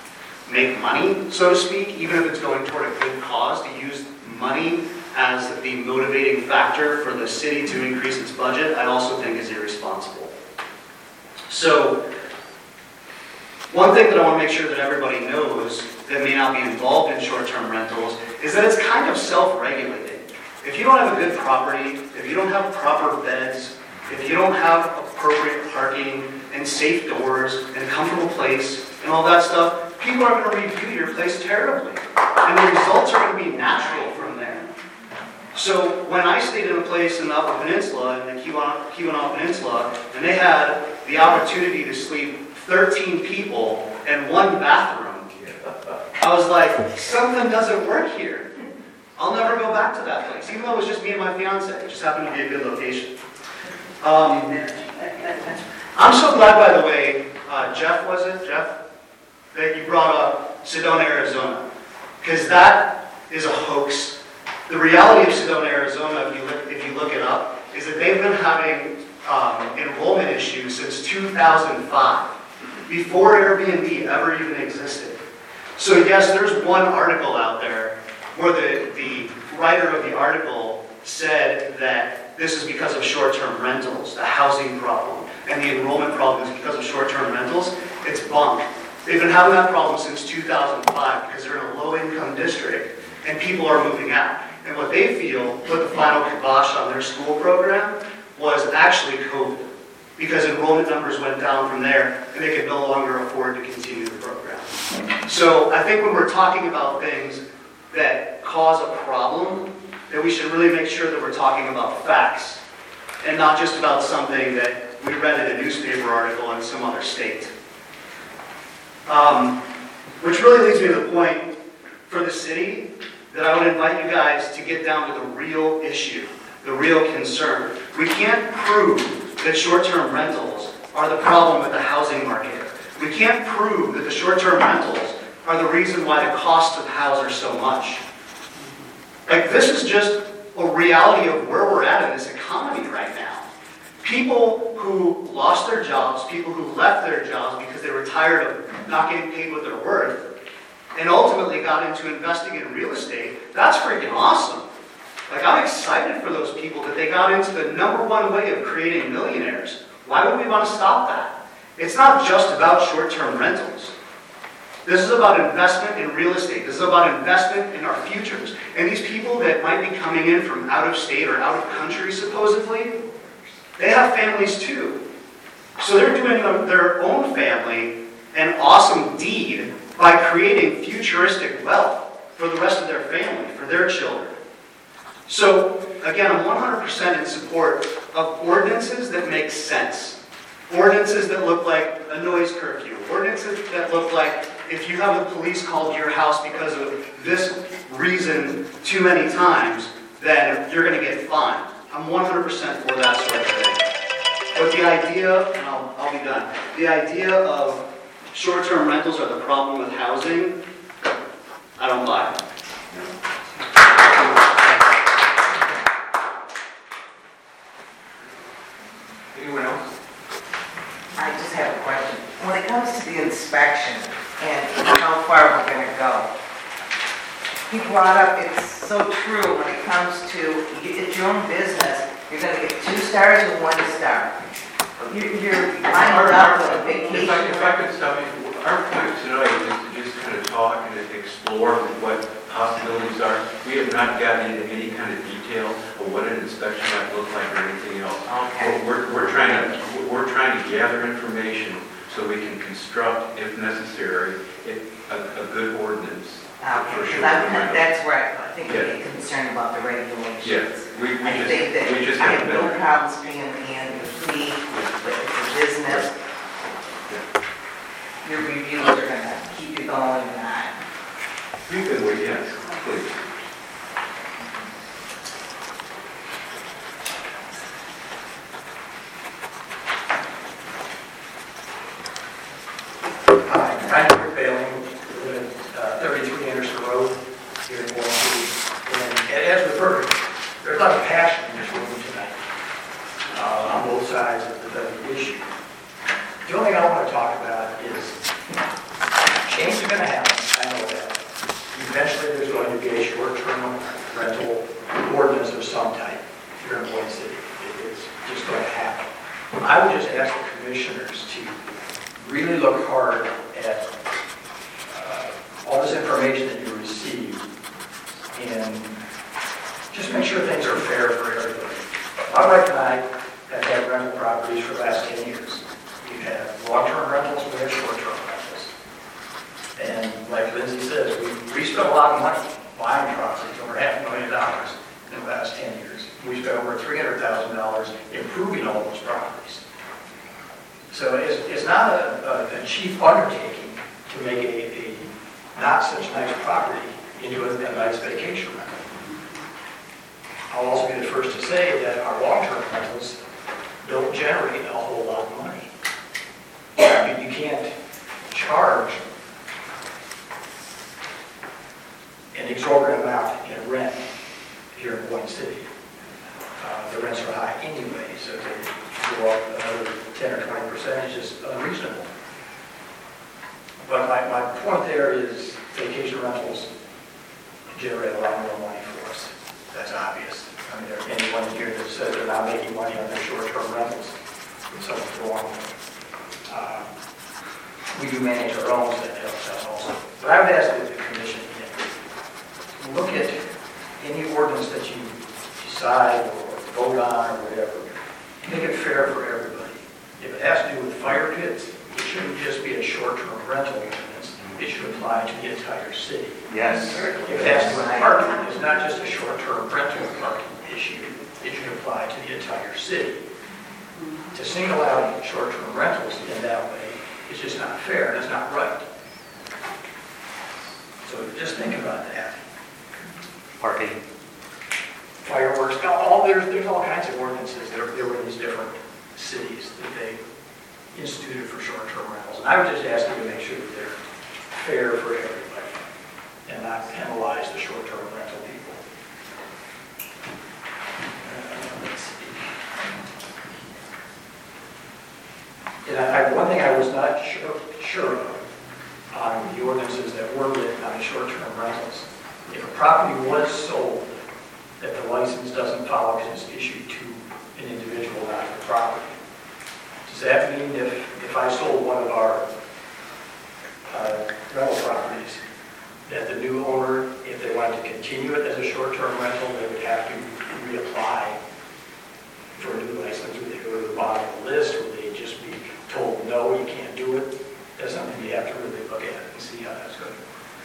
make money, so to speak, even if it's going toward a good cause, to use money as the motivating factor for the city to increase its budget, I also think is irresponsible. So, one thing that I want to make sure that everybody knows that may not be involved in short-term rentals is that it's kind of self-regulating. If you don't have a good property, if you don't have proper beds, if you don't have appropriate parking and safe doors and a comfortable place and all that stuff, people are going to review your place terribly. And the results are going to be natural from there. So when I stayed in a place in the Upper Peninsula, in the Keweenaw Keweenaw Peninsula, and they had the opportunity to sleep thirteen people in one bathroom, I was like, something doesn't work here. I'll never go back to that place, even though it was just me and my fiance. It just happened to be a good location. Um, I'm so glad, by the way, uh, Jeff, was it, Jeff? That you brought up Sedona, Arizona. Because that is a hoax. The reality of Sedona, Arizona, if you look, if you look it up, is that they've been having um, enrollment issues since two thousand five, before Airbnb ever even existed. So yes, there's one article out there where the, the writer of the article said that this is because of short-term rentals, the housing problem, and the enrollment problem is because of short-term rentals. It's bunk. They've been having that problem since two thousand five because they're in a low-income district and people are moving out. And what they feel put the final kibosh on their school program was actually COVID, because enrollment numbers went down from there and they could no longer afford to continue the program. So I think when we're talking about things that cause a problem, that we should really make sure that we're talking about facts and not just about something that we read in a newspaper article in some other state. Um, which really leads me to the point for the city that I would invite you guys to get down to the real issue, the real concern. We can't prove that short-term rentals are the problem with the housing market. We can't prove that the short-term rentals are the reason why the costs of house are so much. Like, this is just a reality of where we're at in this economy right now. People who lost their jobs, people who left their jobs because they were tired of not getting paid what they're worth, and ultimately got into investing in real estate, that's freaking awesome. Like, I'm excited for those people that they got into the number one way of creating millionaires. Why would we want to stop that? It's not just about short-term rentals. This is about investment in real estate. This is about investment in our futures. And these people that might be coming in from out of state or out of country, supposedly, they have families too. So they're doing their own family an awesome deed by creating futuristic wealth for the rest of their family, for their children. So, again, I'm one hundred percent in support of ordinances that make sense. Ordinances that look like a noise curfew. Ordinances that look like if you have the police called to your house because of this reason too many times, then you're going to get fined. I'm one hundred percent for that sort of thing. But the idea, and I'll, I'll be done, the idea of short-term rentals are the problem with housing, I don't buy it. Anyone else? I just have a question. When it comes to the inspection and how far we're going to go, he brought up, it's so true when it comes to, it's your own business, you're going to get two stars or one star. You're, you're lining up with a vacation. If I, if I could stop you, our point tonight is to just kind of talk and explore what possibilities are. We have not gotten into any kind of detail of what an inspection might look like or anything else. Okay. We're, we're trying to we're trying to gather information so we can construct, if necessary, it, a, a good ordinance. Okay, for because sure. that's where I think Yeah. we're concerned about the regulations. Yeah, we, we I just, think that we just I haven't have no been. problems being in the fleet, but it's a business. Your reviews are gonna keep you going and that. You can wait, yes, please. Hi, I'm Rick Bailey, I live at uh, thirty-three Anderson Road here in Warren City. And as we've heard, there's a lot of passion in this room tonight uh, on both sides of the, the issue. The only thing I want to talk about is change is going to happen. eventually there's going to be a short-term rental ordinance of some type here in Boyne City. It- It's just going to happen. I would just ask the commissioners to really look hard at uh, all this information that you receive and just make sure things are fair for everybody. My wife and I have had rental properties for the last ten years. We've had long-term rentals, we have short-term rentals. And like Lindsay says, we, we spent a lot of money buying properties, over half a million dollars in the last ten years. We spent over three hundred thousand dollars improving all those properties. So it's, it's not a, a, a cheap undertaking to make a, a not such nice property into a, a nice vacation rental. I'll also be the first to say that our long-term rentals don't generate a whole lot of money. I mean, you can't charge an exorbitant amount in rent here in Boyne City. Uh, the rents are high anyway, so to go up another ten or twenty percent is just unreasonable. But my, my point there is vacation rentals generate a lot more money for us. That's obvious. I mean, there anyone here that says they're not making money on their short-term rentals, something's wrong. Uh, we do manage our own, so that helps out also. But I would ask the commission, look at any ordinance that you decide or vote on or whatever. Make it fair for everybody. If it has to do with fire pits, it shouldn't just be a short-term rental ordinance. It should apply to the entire city. Yes. If it has to do with parking, it's not just a short-term rental parking issue. It should apply to the entire city. To single out short-term rentals in that way is just not fair and it's not right. So just think about that. Parking. Fireworks, all, there's, there's all kinds of ordinances that are, there were in these different cities that they instituted for short-term rentals. And I would just ask you to make sure that they're fair for everybody and not penalize the short-term rental people. Uh, let's see. And I, I, one thing I was not sure, sure of on the ordinances that were written on short-term rentals, if a property was sold that the license doesn't follow because it's issued to an individual, not the property, does that mean if, if I sold one of our uh, rental properties, that the new owner, if they wanted to continue it as a short-term rental, they would have to reapply for a new license? Would they go to the bottom of the list? Would they just be told, no, you can't do it? That's something you have to really look at and see how that's going.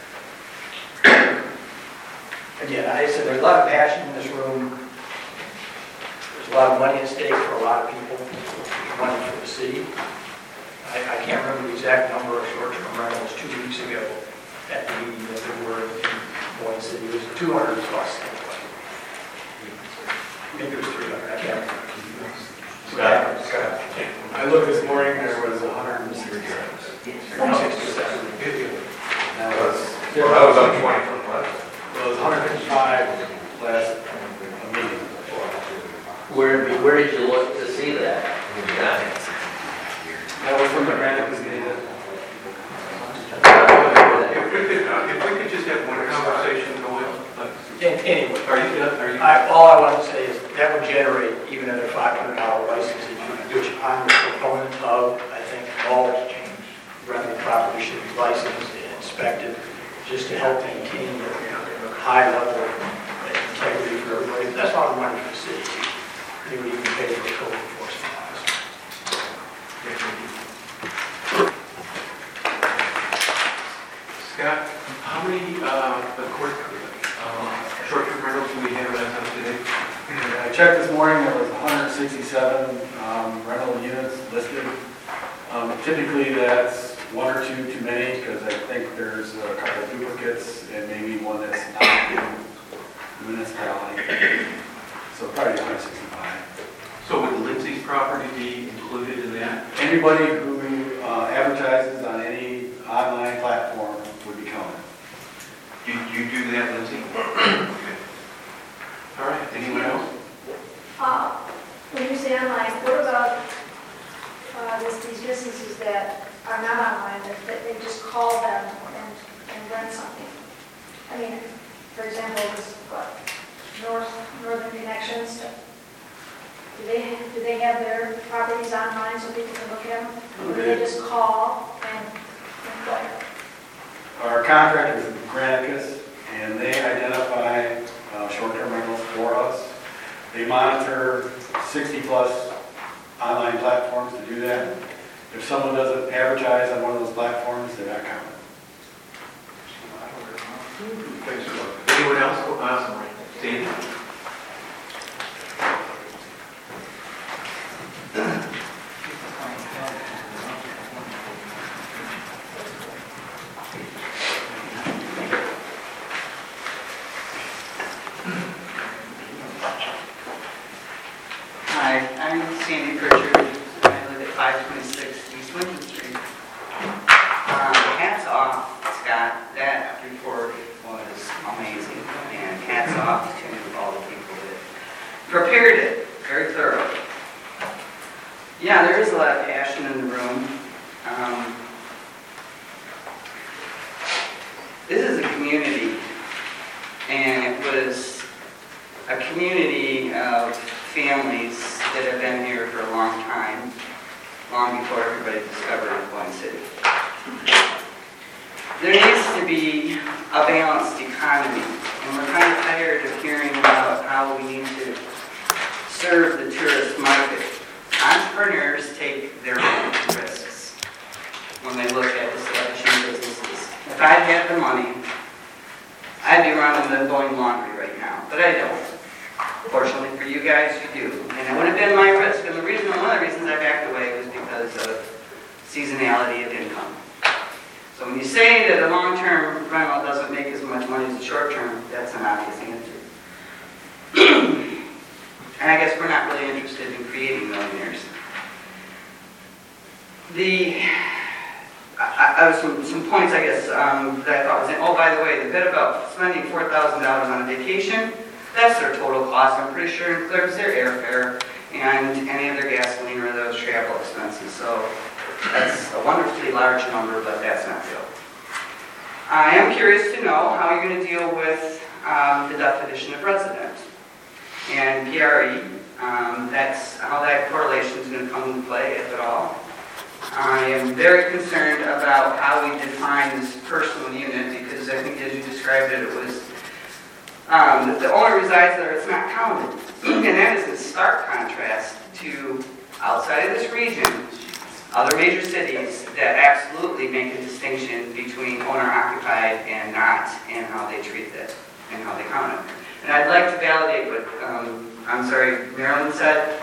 Again, I said there's a lot of passion in this room. There's a lot of money at stake for a lot of people. There's money for the city. I, I can't remember the exact number of short-term rentals two weeks ago at the meeting that there were in Boyne City. It was two hundred plus. Maybe it was three hundred. I can't remember. Scott, Scott. I looked this morning, there was one hundred sixty-seven. sixty-seven. Now it's, Well, that was on twenty from last. well, it was one hundred fifty-five last meeting. Where, where did you look to see that? That was from the Granite Gazette. If we could, if we could just have one conversation going. Anyway, Are you, are you? I, all I want to say is that would generate even another five hundred dollar license, which I'm a proponent of. I think all rental property should be licensed and inspected just to help maintain the high level of integrity for everybody. That's a lot of money for the city. They would even pay for a code enforcement officer. Scott, how many, uh, the court, uh, short-term rentals do we have as of today? I checked this morning, there was one hundred sixty-seven um, rental units listed. Um, Typically, that's one or two too many, because I think there's a couple of duplicates and maybe one that's not in the municipality. So probably one hundred sixty-five. So would Lindsay's property be included in that? Anybody who uh, advertises on any online platform would be counted. Do you do that, Lindsay? Okay. All right, anyone else? Uh, When you say online, what about uh, this- these businesses that are not online, that that they just call them and and rent something? I mean, for example, this, what, North, Northern Connections, do they, do they have their properties online so people can look at them? Or do they just call and inquire? Our contract is with Granicus, and they identify uh, short-term rentals for us. They monitor sixty plus online platforms to do that. If someone doesn't advertise on one of those platforms, they're not counted. Anyone else? Oh, awesome. Danny? Hi, I'm Sandy Pritchard. I live at five twenty-six East Lincoln Street. Um, hats off, Scott. That report was amazing, and hats off to all the people that prepared it. Very thorough. Yeah, there is a lot of passion in the room. Um, this is a community, and it was a community of families that have been here for a long time, long before everybody discovered Boyne City. There needs to be a balanced economy, and we're kind of tired of hearing about how we need to serve the tourist market. Entrepreneurs take their own risks when they look at establishing businesses. If I had the money, I'd be running the Boyne Laundry right now, but I don't. Fortunately for you guys, you do. And it would have been my risk. And the reason, one of the reasons I backed away was because of seasonality of income. So when you say that a long-term rental doesn't make as much money as a short-term, that's an obvious answer. And I guess we're not really interested in creating millionaires. The, I, I have some, some points, I guess, um, that I thought was, oh, by the way, the bit about spending four thousand dollars on a vacation, that's their total cost. I'm pretty sure it includes their airfare and any of their gasoline or those travel expenses. So that's a wonderfully large number, but that's not real. I am curious to know how you're going to deal with um, the definition of resident and P R E. Um, that's how that correlation is going to come into play, if at all. I am very concerned about how we define this personal unit, because I think as you described it, it was Um, if the owner resides there, it's not counted. And that is in stark contrast to outside of this region, other major cities that absolutely make a distinction between owner-occupied and not, and how they treat it, and how they count it. And I'd like to validate what, um, I'm sorry, Marilyn said.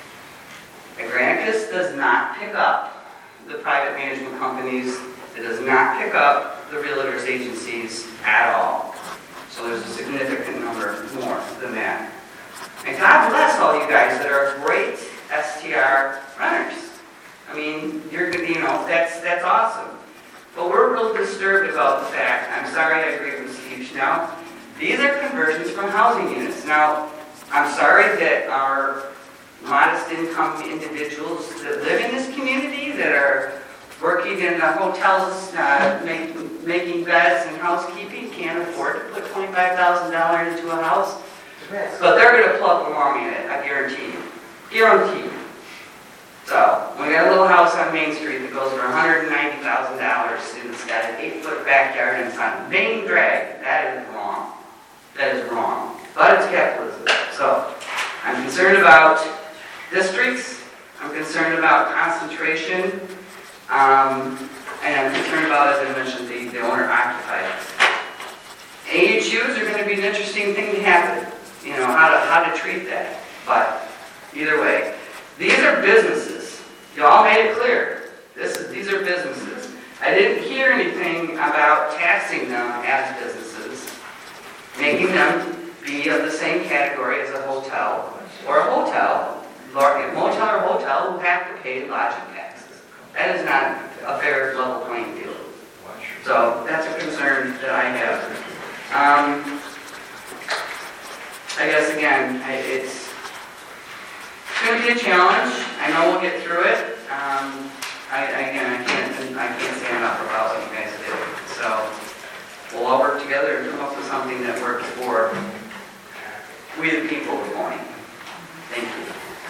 Granicus does not pick up the private management companies. It does not pick up the realtors agencies at all. So there's a significant number more than that. And God bless all you guys that are great S T R renters. I mean, you're you know that's that's awesome. But we're real disturbed about the fact. I'm sorry, I agree with Steve Schnell. These are conversions from housing units. Now, I'm sorry that our modest income individuals that live in this community, that are working in the hotels, uh, make, making beds and housekeeping, can't afford to put twenty-five thousand dollars into a house. But they're going to plug along in it, I guarantee you. Guarantee you. So, we got a little house on Main Street that goes for one hundred ninety thousand dollars, and it's got an eight-foot backyard, and it's on main drag. That is wrong. That is wrong. But it's capitalism. So, I'm concerned about districts. I'm concerned about concentration. Um, and I'm concerned about, as I mentioned, the, the owner-occupied. A H Us are going to be an interesting thing to happen. You know, how to how to treat that. But either way, these are businesses. You all made it clear. This is these are businesses. I didn't hear anything about taxing them as businesses, making them be of the same category as a hotel or a hotel, a motel or hotel who have to pay lodging taxes. That is not a fair level playing field. So that's a concern that I have. Um, I guess again, I, it's, it's going to be a challenge. I know we'll get through it. Um, I, I, again, I can't, I can't say enough about what you guys did. So we'll all work together and come up with something that works for we the people of Boyne. Thank you.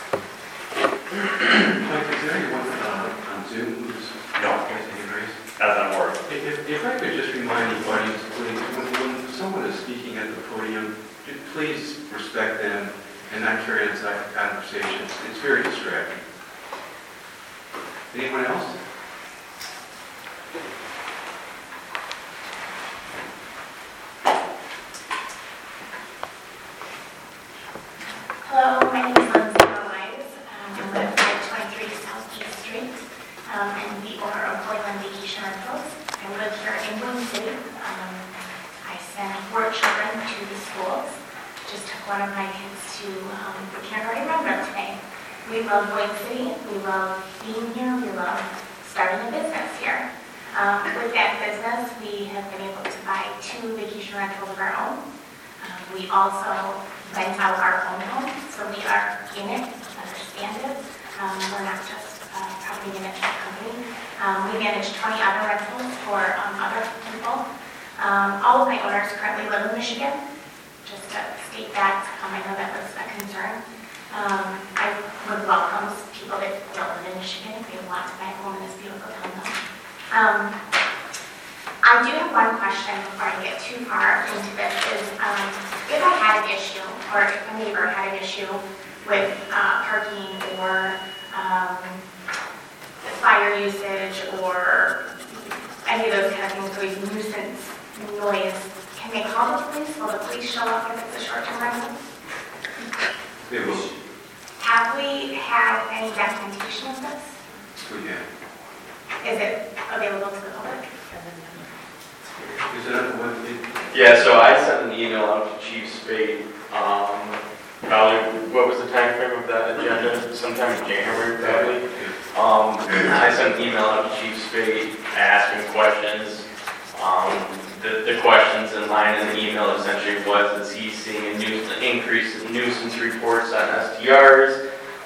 Mike, is there anyone uh, on Zoom who's No. any raise? As I'm worried. If, if I could just remind the audience, please, when, when someone is speaking at the podium, please respect them and not carry on side conversations. It's very distracting. Anyone else? Hello, my name is Lindsay Wise. Um, I live at five twenty-three Southeast Street. Um, I'm the owner of Boyland Vacation Rentals. I live here in Boyne City. Um, I send four children to the schools. Just took one of my kids to um, the kindergarten roundup today. We love Boyne City. We love being here. We love starting a business here. Um, with that business, we have been able to buy two vacation rentals of our own. Um, we also rent out our own home, so we are in it, understand it. Um, we're not just a property management company. Um, we manage twenty other rentals for um, other people. Um, all of my owners currently live in Michigan. Just to state that, um, I know that was a concern. Um, I would welcome people that don't live in Michigan if they want to buy a home in this beautiful town. Um, I do have one question before I get too far into this is um, if I had an issue or if a neighbor had an issue with uh, parking or um, fire usage or any of those kind of things, so nuisance noise, can they call the police? Will the police show up if it's a short-term rental? They will. Have we had any documentation of this? We have. Is it available to the public? Is it on the webpage? Yeah, so I sent an email out to Chief Spade. Um, probably, what was the time frame of that agenda? Sometime in January, probably. Um, I sent an email out to Chief Spade asking questions. Um, the, the questions in line in the email essentially was, is he seeing a nu- increase in nuisance reports on S T Rs?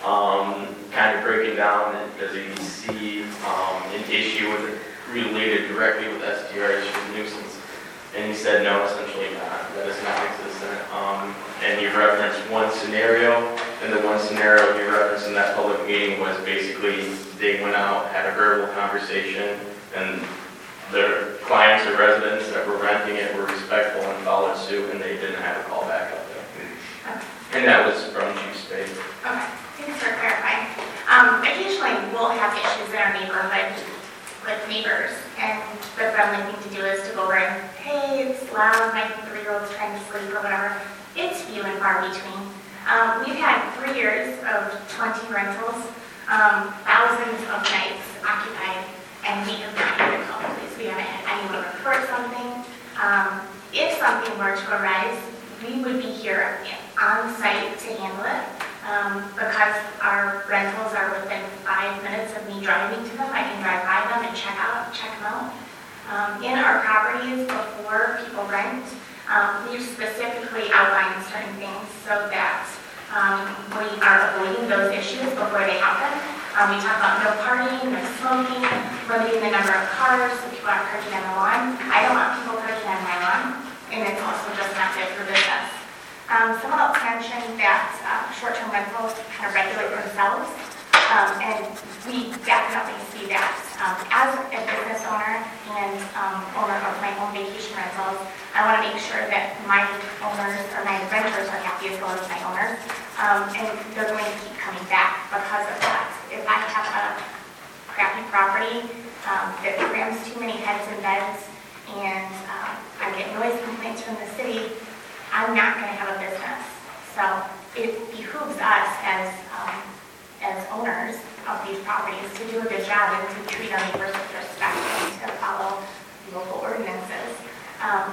Um, kind of breaking down, does he see um, an issue with it related directly with S T Rs for nuisance? And he said no, essentially not. That is not existent. Um, and he referenced one scenario, and the one scenario he referenced in that public meeting was basically they went out, had a verbal conversation, and their clients or residents that were renting it were respectful and followed suit, and they didn't have a call back up there. Okay. And that was from Chief Spade. Okay, thanks for clarifying. Um, occasionally we'll have issues in our neighborhood with neighbors, and the friendly thing to do is to go over and, hey, it's loud, my three-year-old's trying to sleep or whatever. It's few and far between. Um, we've had three years of twenty rentals, um, thousands of nights occupied, and we have not had a call the police. We haven't had anyone report something. Um, if something were to arise, we would be here on site to handle it. Um, because our rentals are within five minutes of me driving to them, I can drive by them and check out, check them out. Um, in our properties, before people rent, um, we've specifically outlined certain things so that um, we are avoiding those issues before they happen. Um, we talk about no partying, no smoking, limiting the number of cars so people aren't parking on the lawn. I don't want people parking on my lawn, and it's also just not good for business. Um, someone else mentioned that uh, short-term rentals kind of regulate themselves, um, and we definitely see that. Um, as a business owner and um, owner of my own vacation rentals, I want to make sure that my owners or my renters are happy as well as my owners, um, and they're going to keep coming back because of that. If I have a crappy property um, that crams too many heads and beds, and um, I get noise complaints from the city, I'm not going to have a business. So it behooves us as um, as owners of these properties to do a good job and to treat our neighbors with respect and to follow local ordinances. Um,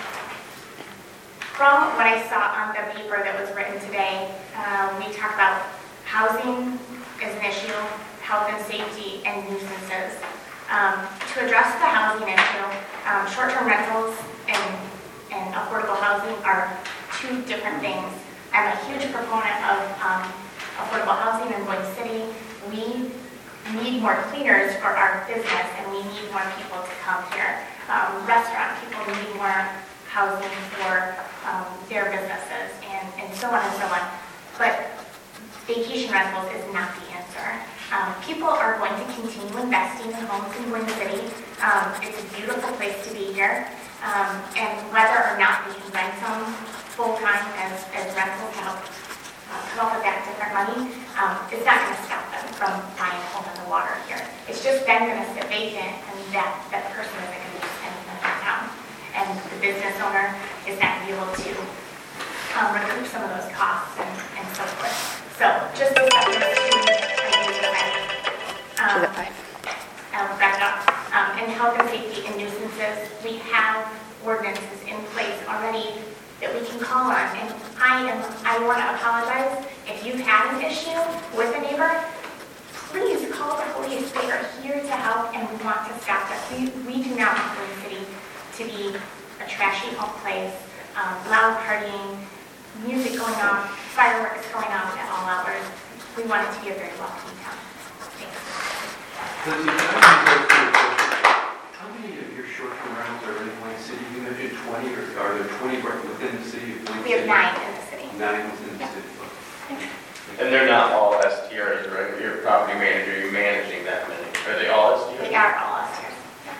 from what I saw on the paper that was written today, um, we talked about housing as an issue, health and safety, and nuisances. Um, to address the housing issue, um, short-term rentals and and affordable housing are two different things. I'm a huge proponent of um, affordable housing in Boyne City. We need more cleaners for our business, and we need more people to come here. Um, Restaurant people need more housing for um, their businesses and, and so on and so on. But vacation rentals is not the answer. Um, people are going to continue investing in homes in Boyne City. Um, it's a beautiful place to be here. Um, and whether or not we can rent them full-time as, as rentals to help uh, come up with that different money, um, it's not going to stop them from buying a home in the water here. It's just then going to sit vacant, and that, that person isn't going to do anything in town. And the business owner is not going to be able to um, recoup some of those costs and, and so forth. So just those are the two ideas that I um, I'll back up. Um, and health and safety and nuisances, we have ordinances in place already that we can call on. And I am, I want to apologize if you've had an issue with a neighbor. Please call the police. They are here to help, and we want to stop this. We, we do not want Boyne City to be a trashy old place, um, loud partying, music going off, fireworks going off at all hours. We want it to be a very welcoming town. Thanks. Lindsay, can I go through a question? How many of your short-term rentals are in Boyne City? You mentioned twenty, or are there twenty right within the city of Boyne City? We have nine in the city. Nine within the Yeah. city. Okay. And they're not all S T Rs, right? You're a property manager, you're managing that many. Are they all S T Rs? We are all us here.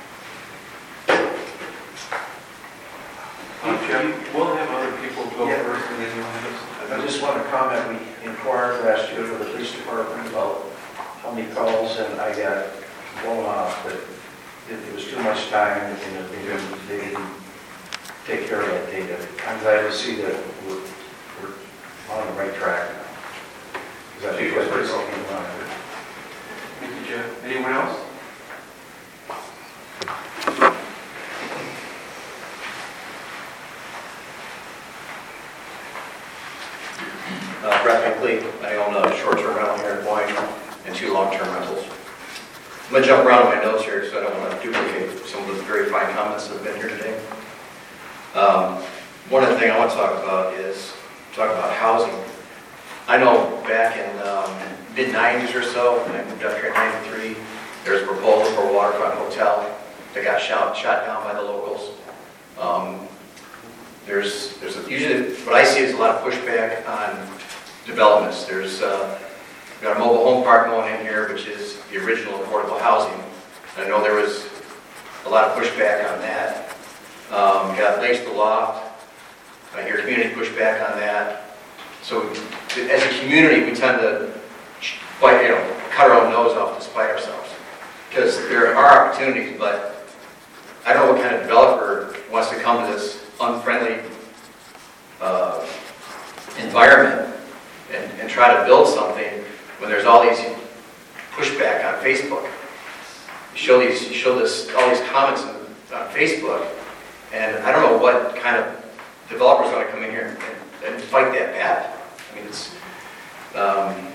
Um, Jeff, we'll have other people go Yeah. first, and then you'll have us. I just want to comment, we inquired last year for the police department about how many calls, and I got blown off that it it was too much time, and they didn't, they didn't take care of that data. I'm glad to see that we're, we're on the right track now. Because I think that's what's going on. Thank you, Jeff. Anyone else? Uh, Brett Binkley, I own a short-term rental here in Boyne and two long-term rentals. I'm going to jump around in my notes here so I don't want to duplicate some of the very fine comments that have been here today. Um, one of the things I want to talk about is talk about housing. I know back in um, mid nineties or so, when I moved up here in ninety-three, there was a proposal for a waterfront hotel that got shot, shot down by the locals. Um, there's, there's a, usually what I see is a lot of pushback on developments. There's uh, we've got a mobile home park going in here, which is the original affordable housing. I know there was a lot of pushback on that. Um, we got Lace the Loft. I hear community pushback on that. So as a community, we tend to bite, you know, cut our own nose off to spite ourselves. Because there are opportunities, but I don't know what kind of developer wants to come to this unfriendly uh, environment and, and try to build something when there's all these pushback on Facebook. You show these, you show this, all these comments on, on Facebook, and I don't know what kind of developer's going to come in here and, and fight that battle. I mean, it's um,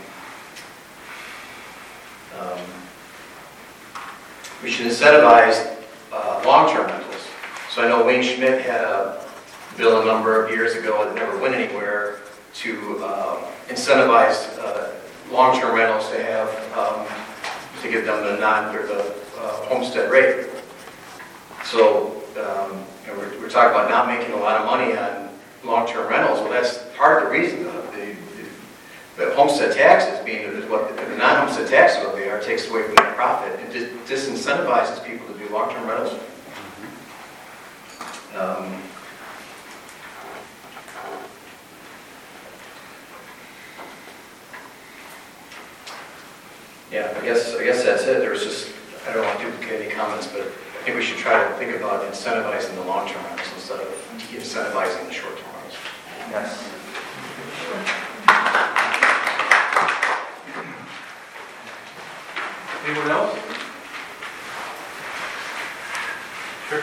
um, we should incentivize uh, long-term rentals. So I know Wayne Schmidt had a bill a number of years ago that never went anywhere to uh, incentivize uh, long-term rentals to have um, to give them the non or the uh, homestead rate. So um, you know, we're, we're talking about not making a lot of money on long-term rentals. Well, that's part of the reason. The, the, the homestead taxes being is what the non-homestead taxes what they are takes away from that profit and just disincentivizes people to do long-term rentals. Um, yeah, I guess I guess that's it. There was just I don't want to duplicate any comments, but I think we should try to think about incentivizing the long-term rentals instead of incentivizing the short-term rentals. Yes. Anyone else? Sure.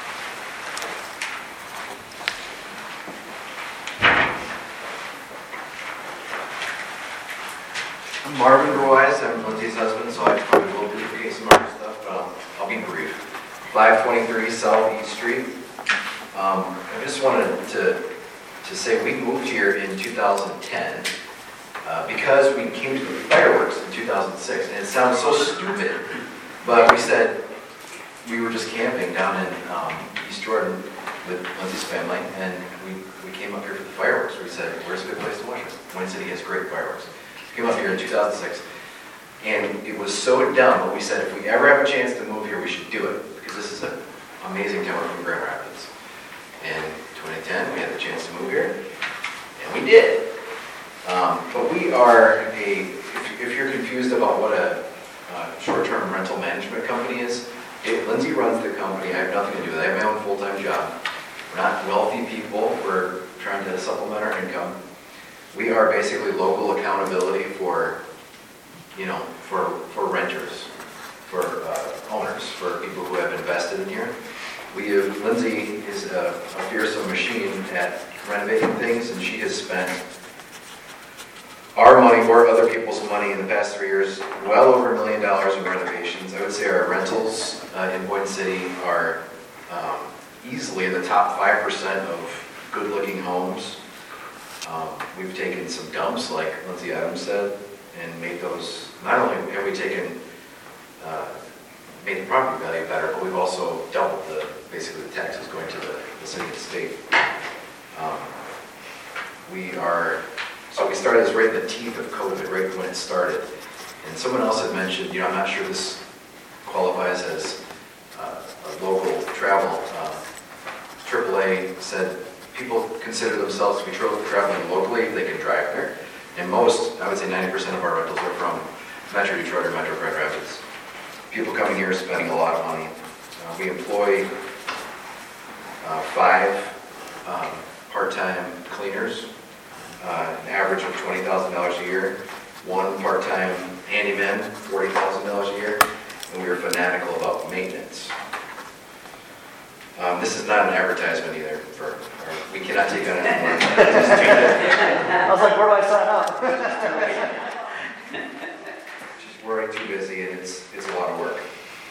I'm Marvin Ruiz, I'm Lindsay's husband, so I probably will duplicate some of our stuff, but I'll, I'll be brief. five twenty-three South East Street. Um, I just wanted to, to say we moved here in two thousand ten uh, because we came to the fireworks in two thousand six, and it sounds so stupid, but we said, we were just camping down in um, East Jordan with Lindsay's family, and we, we came up here for the fireworks. We said, where's a good place to watch it? Wayne City has great fireworks. We came up here in two thousand six, and it was so dumb, but we said, if we ever have a chance to move here, we should do it, because this is an amazing town from Grand Rapids. And twenty ten, we had the chance to move here, and we did. Um, but we are a, if, if you're confused about what a uh, short-term rental management company is, it, Lindsay runs the company. I have nothing to do with it. I have my own full-time job. We're not wealthy people. We're trying to supplement our income. We are basically local accountability for, you know, for, for renters, for uh, owners, for people who have invested in here. We have, Lindsay is a, a fearsome machine at renovating things, and she has spent our money or other people's money in the past three years, well over a million dollars in renovations. I would say our rentals uh, in Boyne City are um, easily in the top five percent of good-looking homes. Um, we've taken some dumps, like Lindsay Adams said, and made those, not only have we taken, uh, made the property value better, but we've also doubled the, basically the taxes going to the, the city and state. Um, we are, so we started this right in the teeth of COVID, right when it started. And someone else had mentioned, you know, I'm not sure this qualifies as uh, a local travel. Uh, triple A said people consider themselves to be tra- traveling locally if they can drive there. And most, I would say ninety percent of our rentals are from Metro Detroit or Metro Grand Rapids. People coming here spending a lot of money. Uh, we employ uh, five um, part-time cleaners, uh, an average of twenty thousand dollars a year, one part-time handyman, forty thousand dollars a year, and we are fanatical about maintenance. Um, this is not an advertisement either, for, or we cannot take on any more. I was like, where do I sign up? Just we're too busy, and it's, it's a lot of work.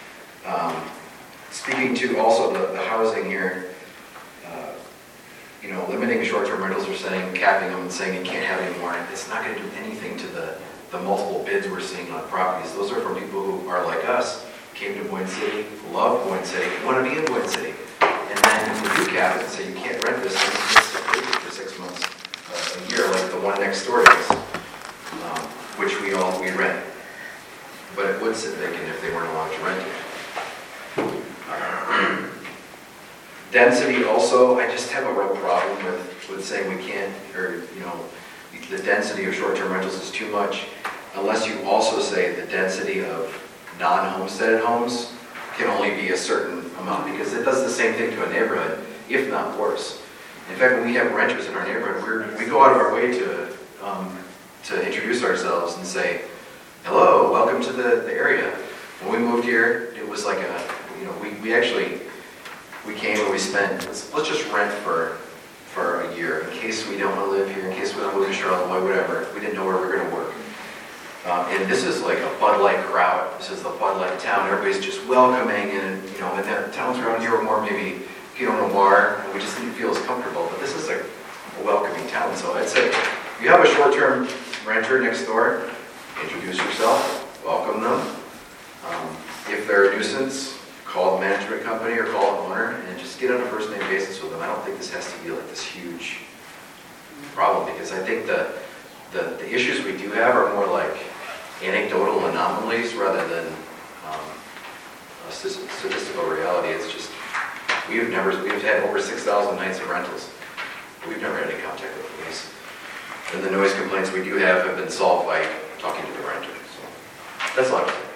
Um, speaking to also the, the housing here, uh, you know, limiting short-term rentals, we're saying, capping them and saying you can't have any more, it's not going to do anything to the, the multiple bids we're seeing on properties. Those are from people who are like us, came to Boyne City, love Boyne City, want to be in Boyne City. And then if you do cap it and say you can't rent this for six months, uh, a year, like the one next door does, um, which we all, we rent. But it would sit vacant if they weren't allowed to rent it. Uh, density also, I just have a real problem with, with saying we can't, or, you know, the density of short-term rentals is too much, unless you also say the density of non-homesteaded homes can only be a certain amount, because it does the same thing to a neighborhood, if not worse. In fact, when we have renters in our neighborhood, we're, we go out of our way to um, to introduce ourselves and say, hello, welcome to the, the area. When we moved here, it was like a, you know, we, we actually, we came and we spent, let's, let's just rent for for a year, in case we don't want to live here, in case we don't move to Charlotte, whatever. We didn't know where we were going to work. Um, and this is like a Bud Light crowd. This is the Bud Light town. Everybody's just welcoming, and you know, and the towns around here were more maybe Pinot Noir, and we just didn't feel as comfortable. But this is like a welcoming town. So I'd say, if you have a short-term renter next door, introduce yourself, welcome them. Um, if they're a nuisance, call the management company or call the owner, and just get on a first-name basis with them. I don't think this has to be like this huge problem, because I think the the, the issues we do have are more like anecdotal anomalies rather than um, a statistical reality. It's just, we've never, we've had over six thousand nights of rentals. We've never had any contact with the police. And the noise complaints we do have have been solved by talking to the renter. So that's all I have to say.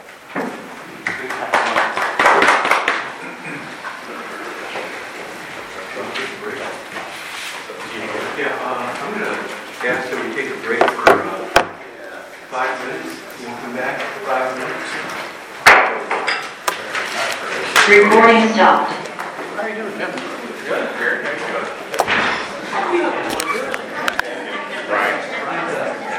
Yeah, uh, I'm going to ask that we take a break for uh, five minutes. We'll come back in five minutes. Recording stopped.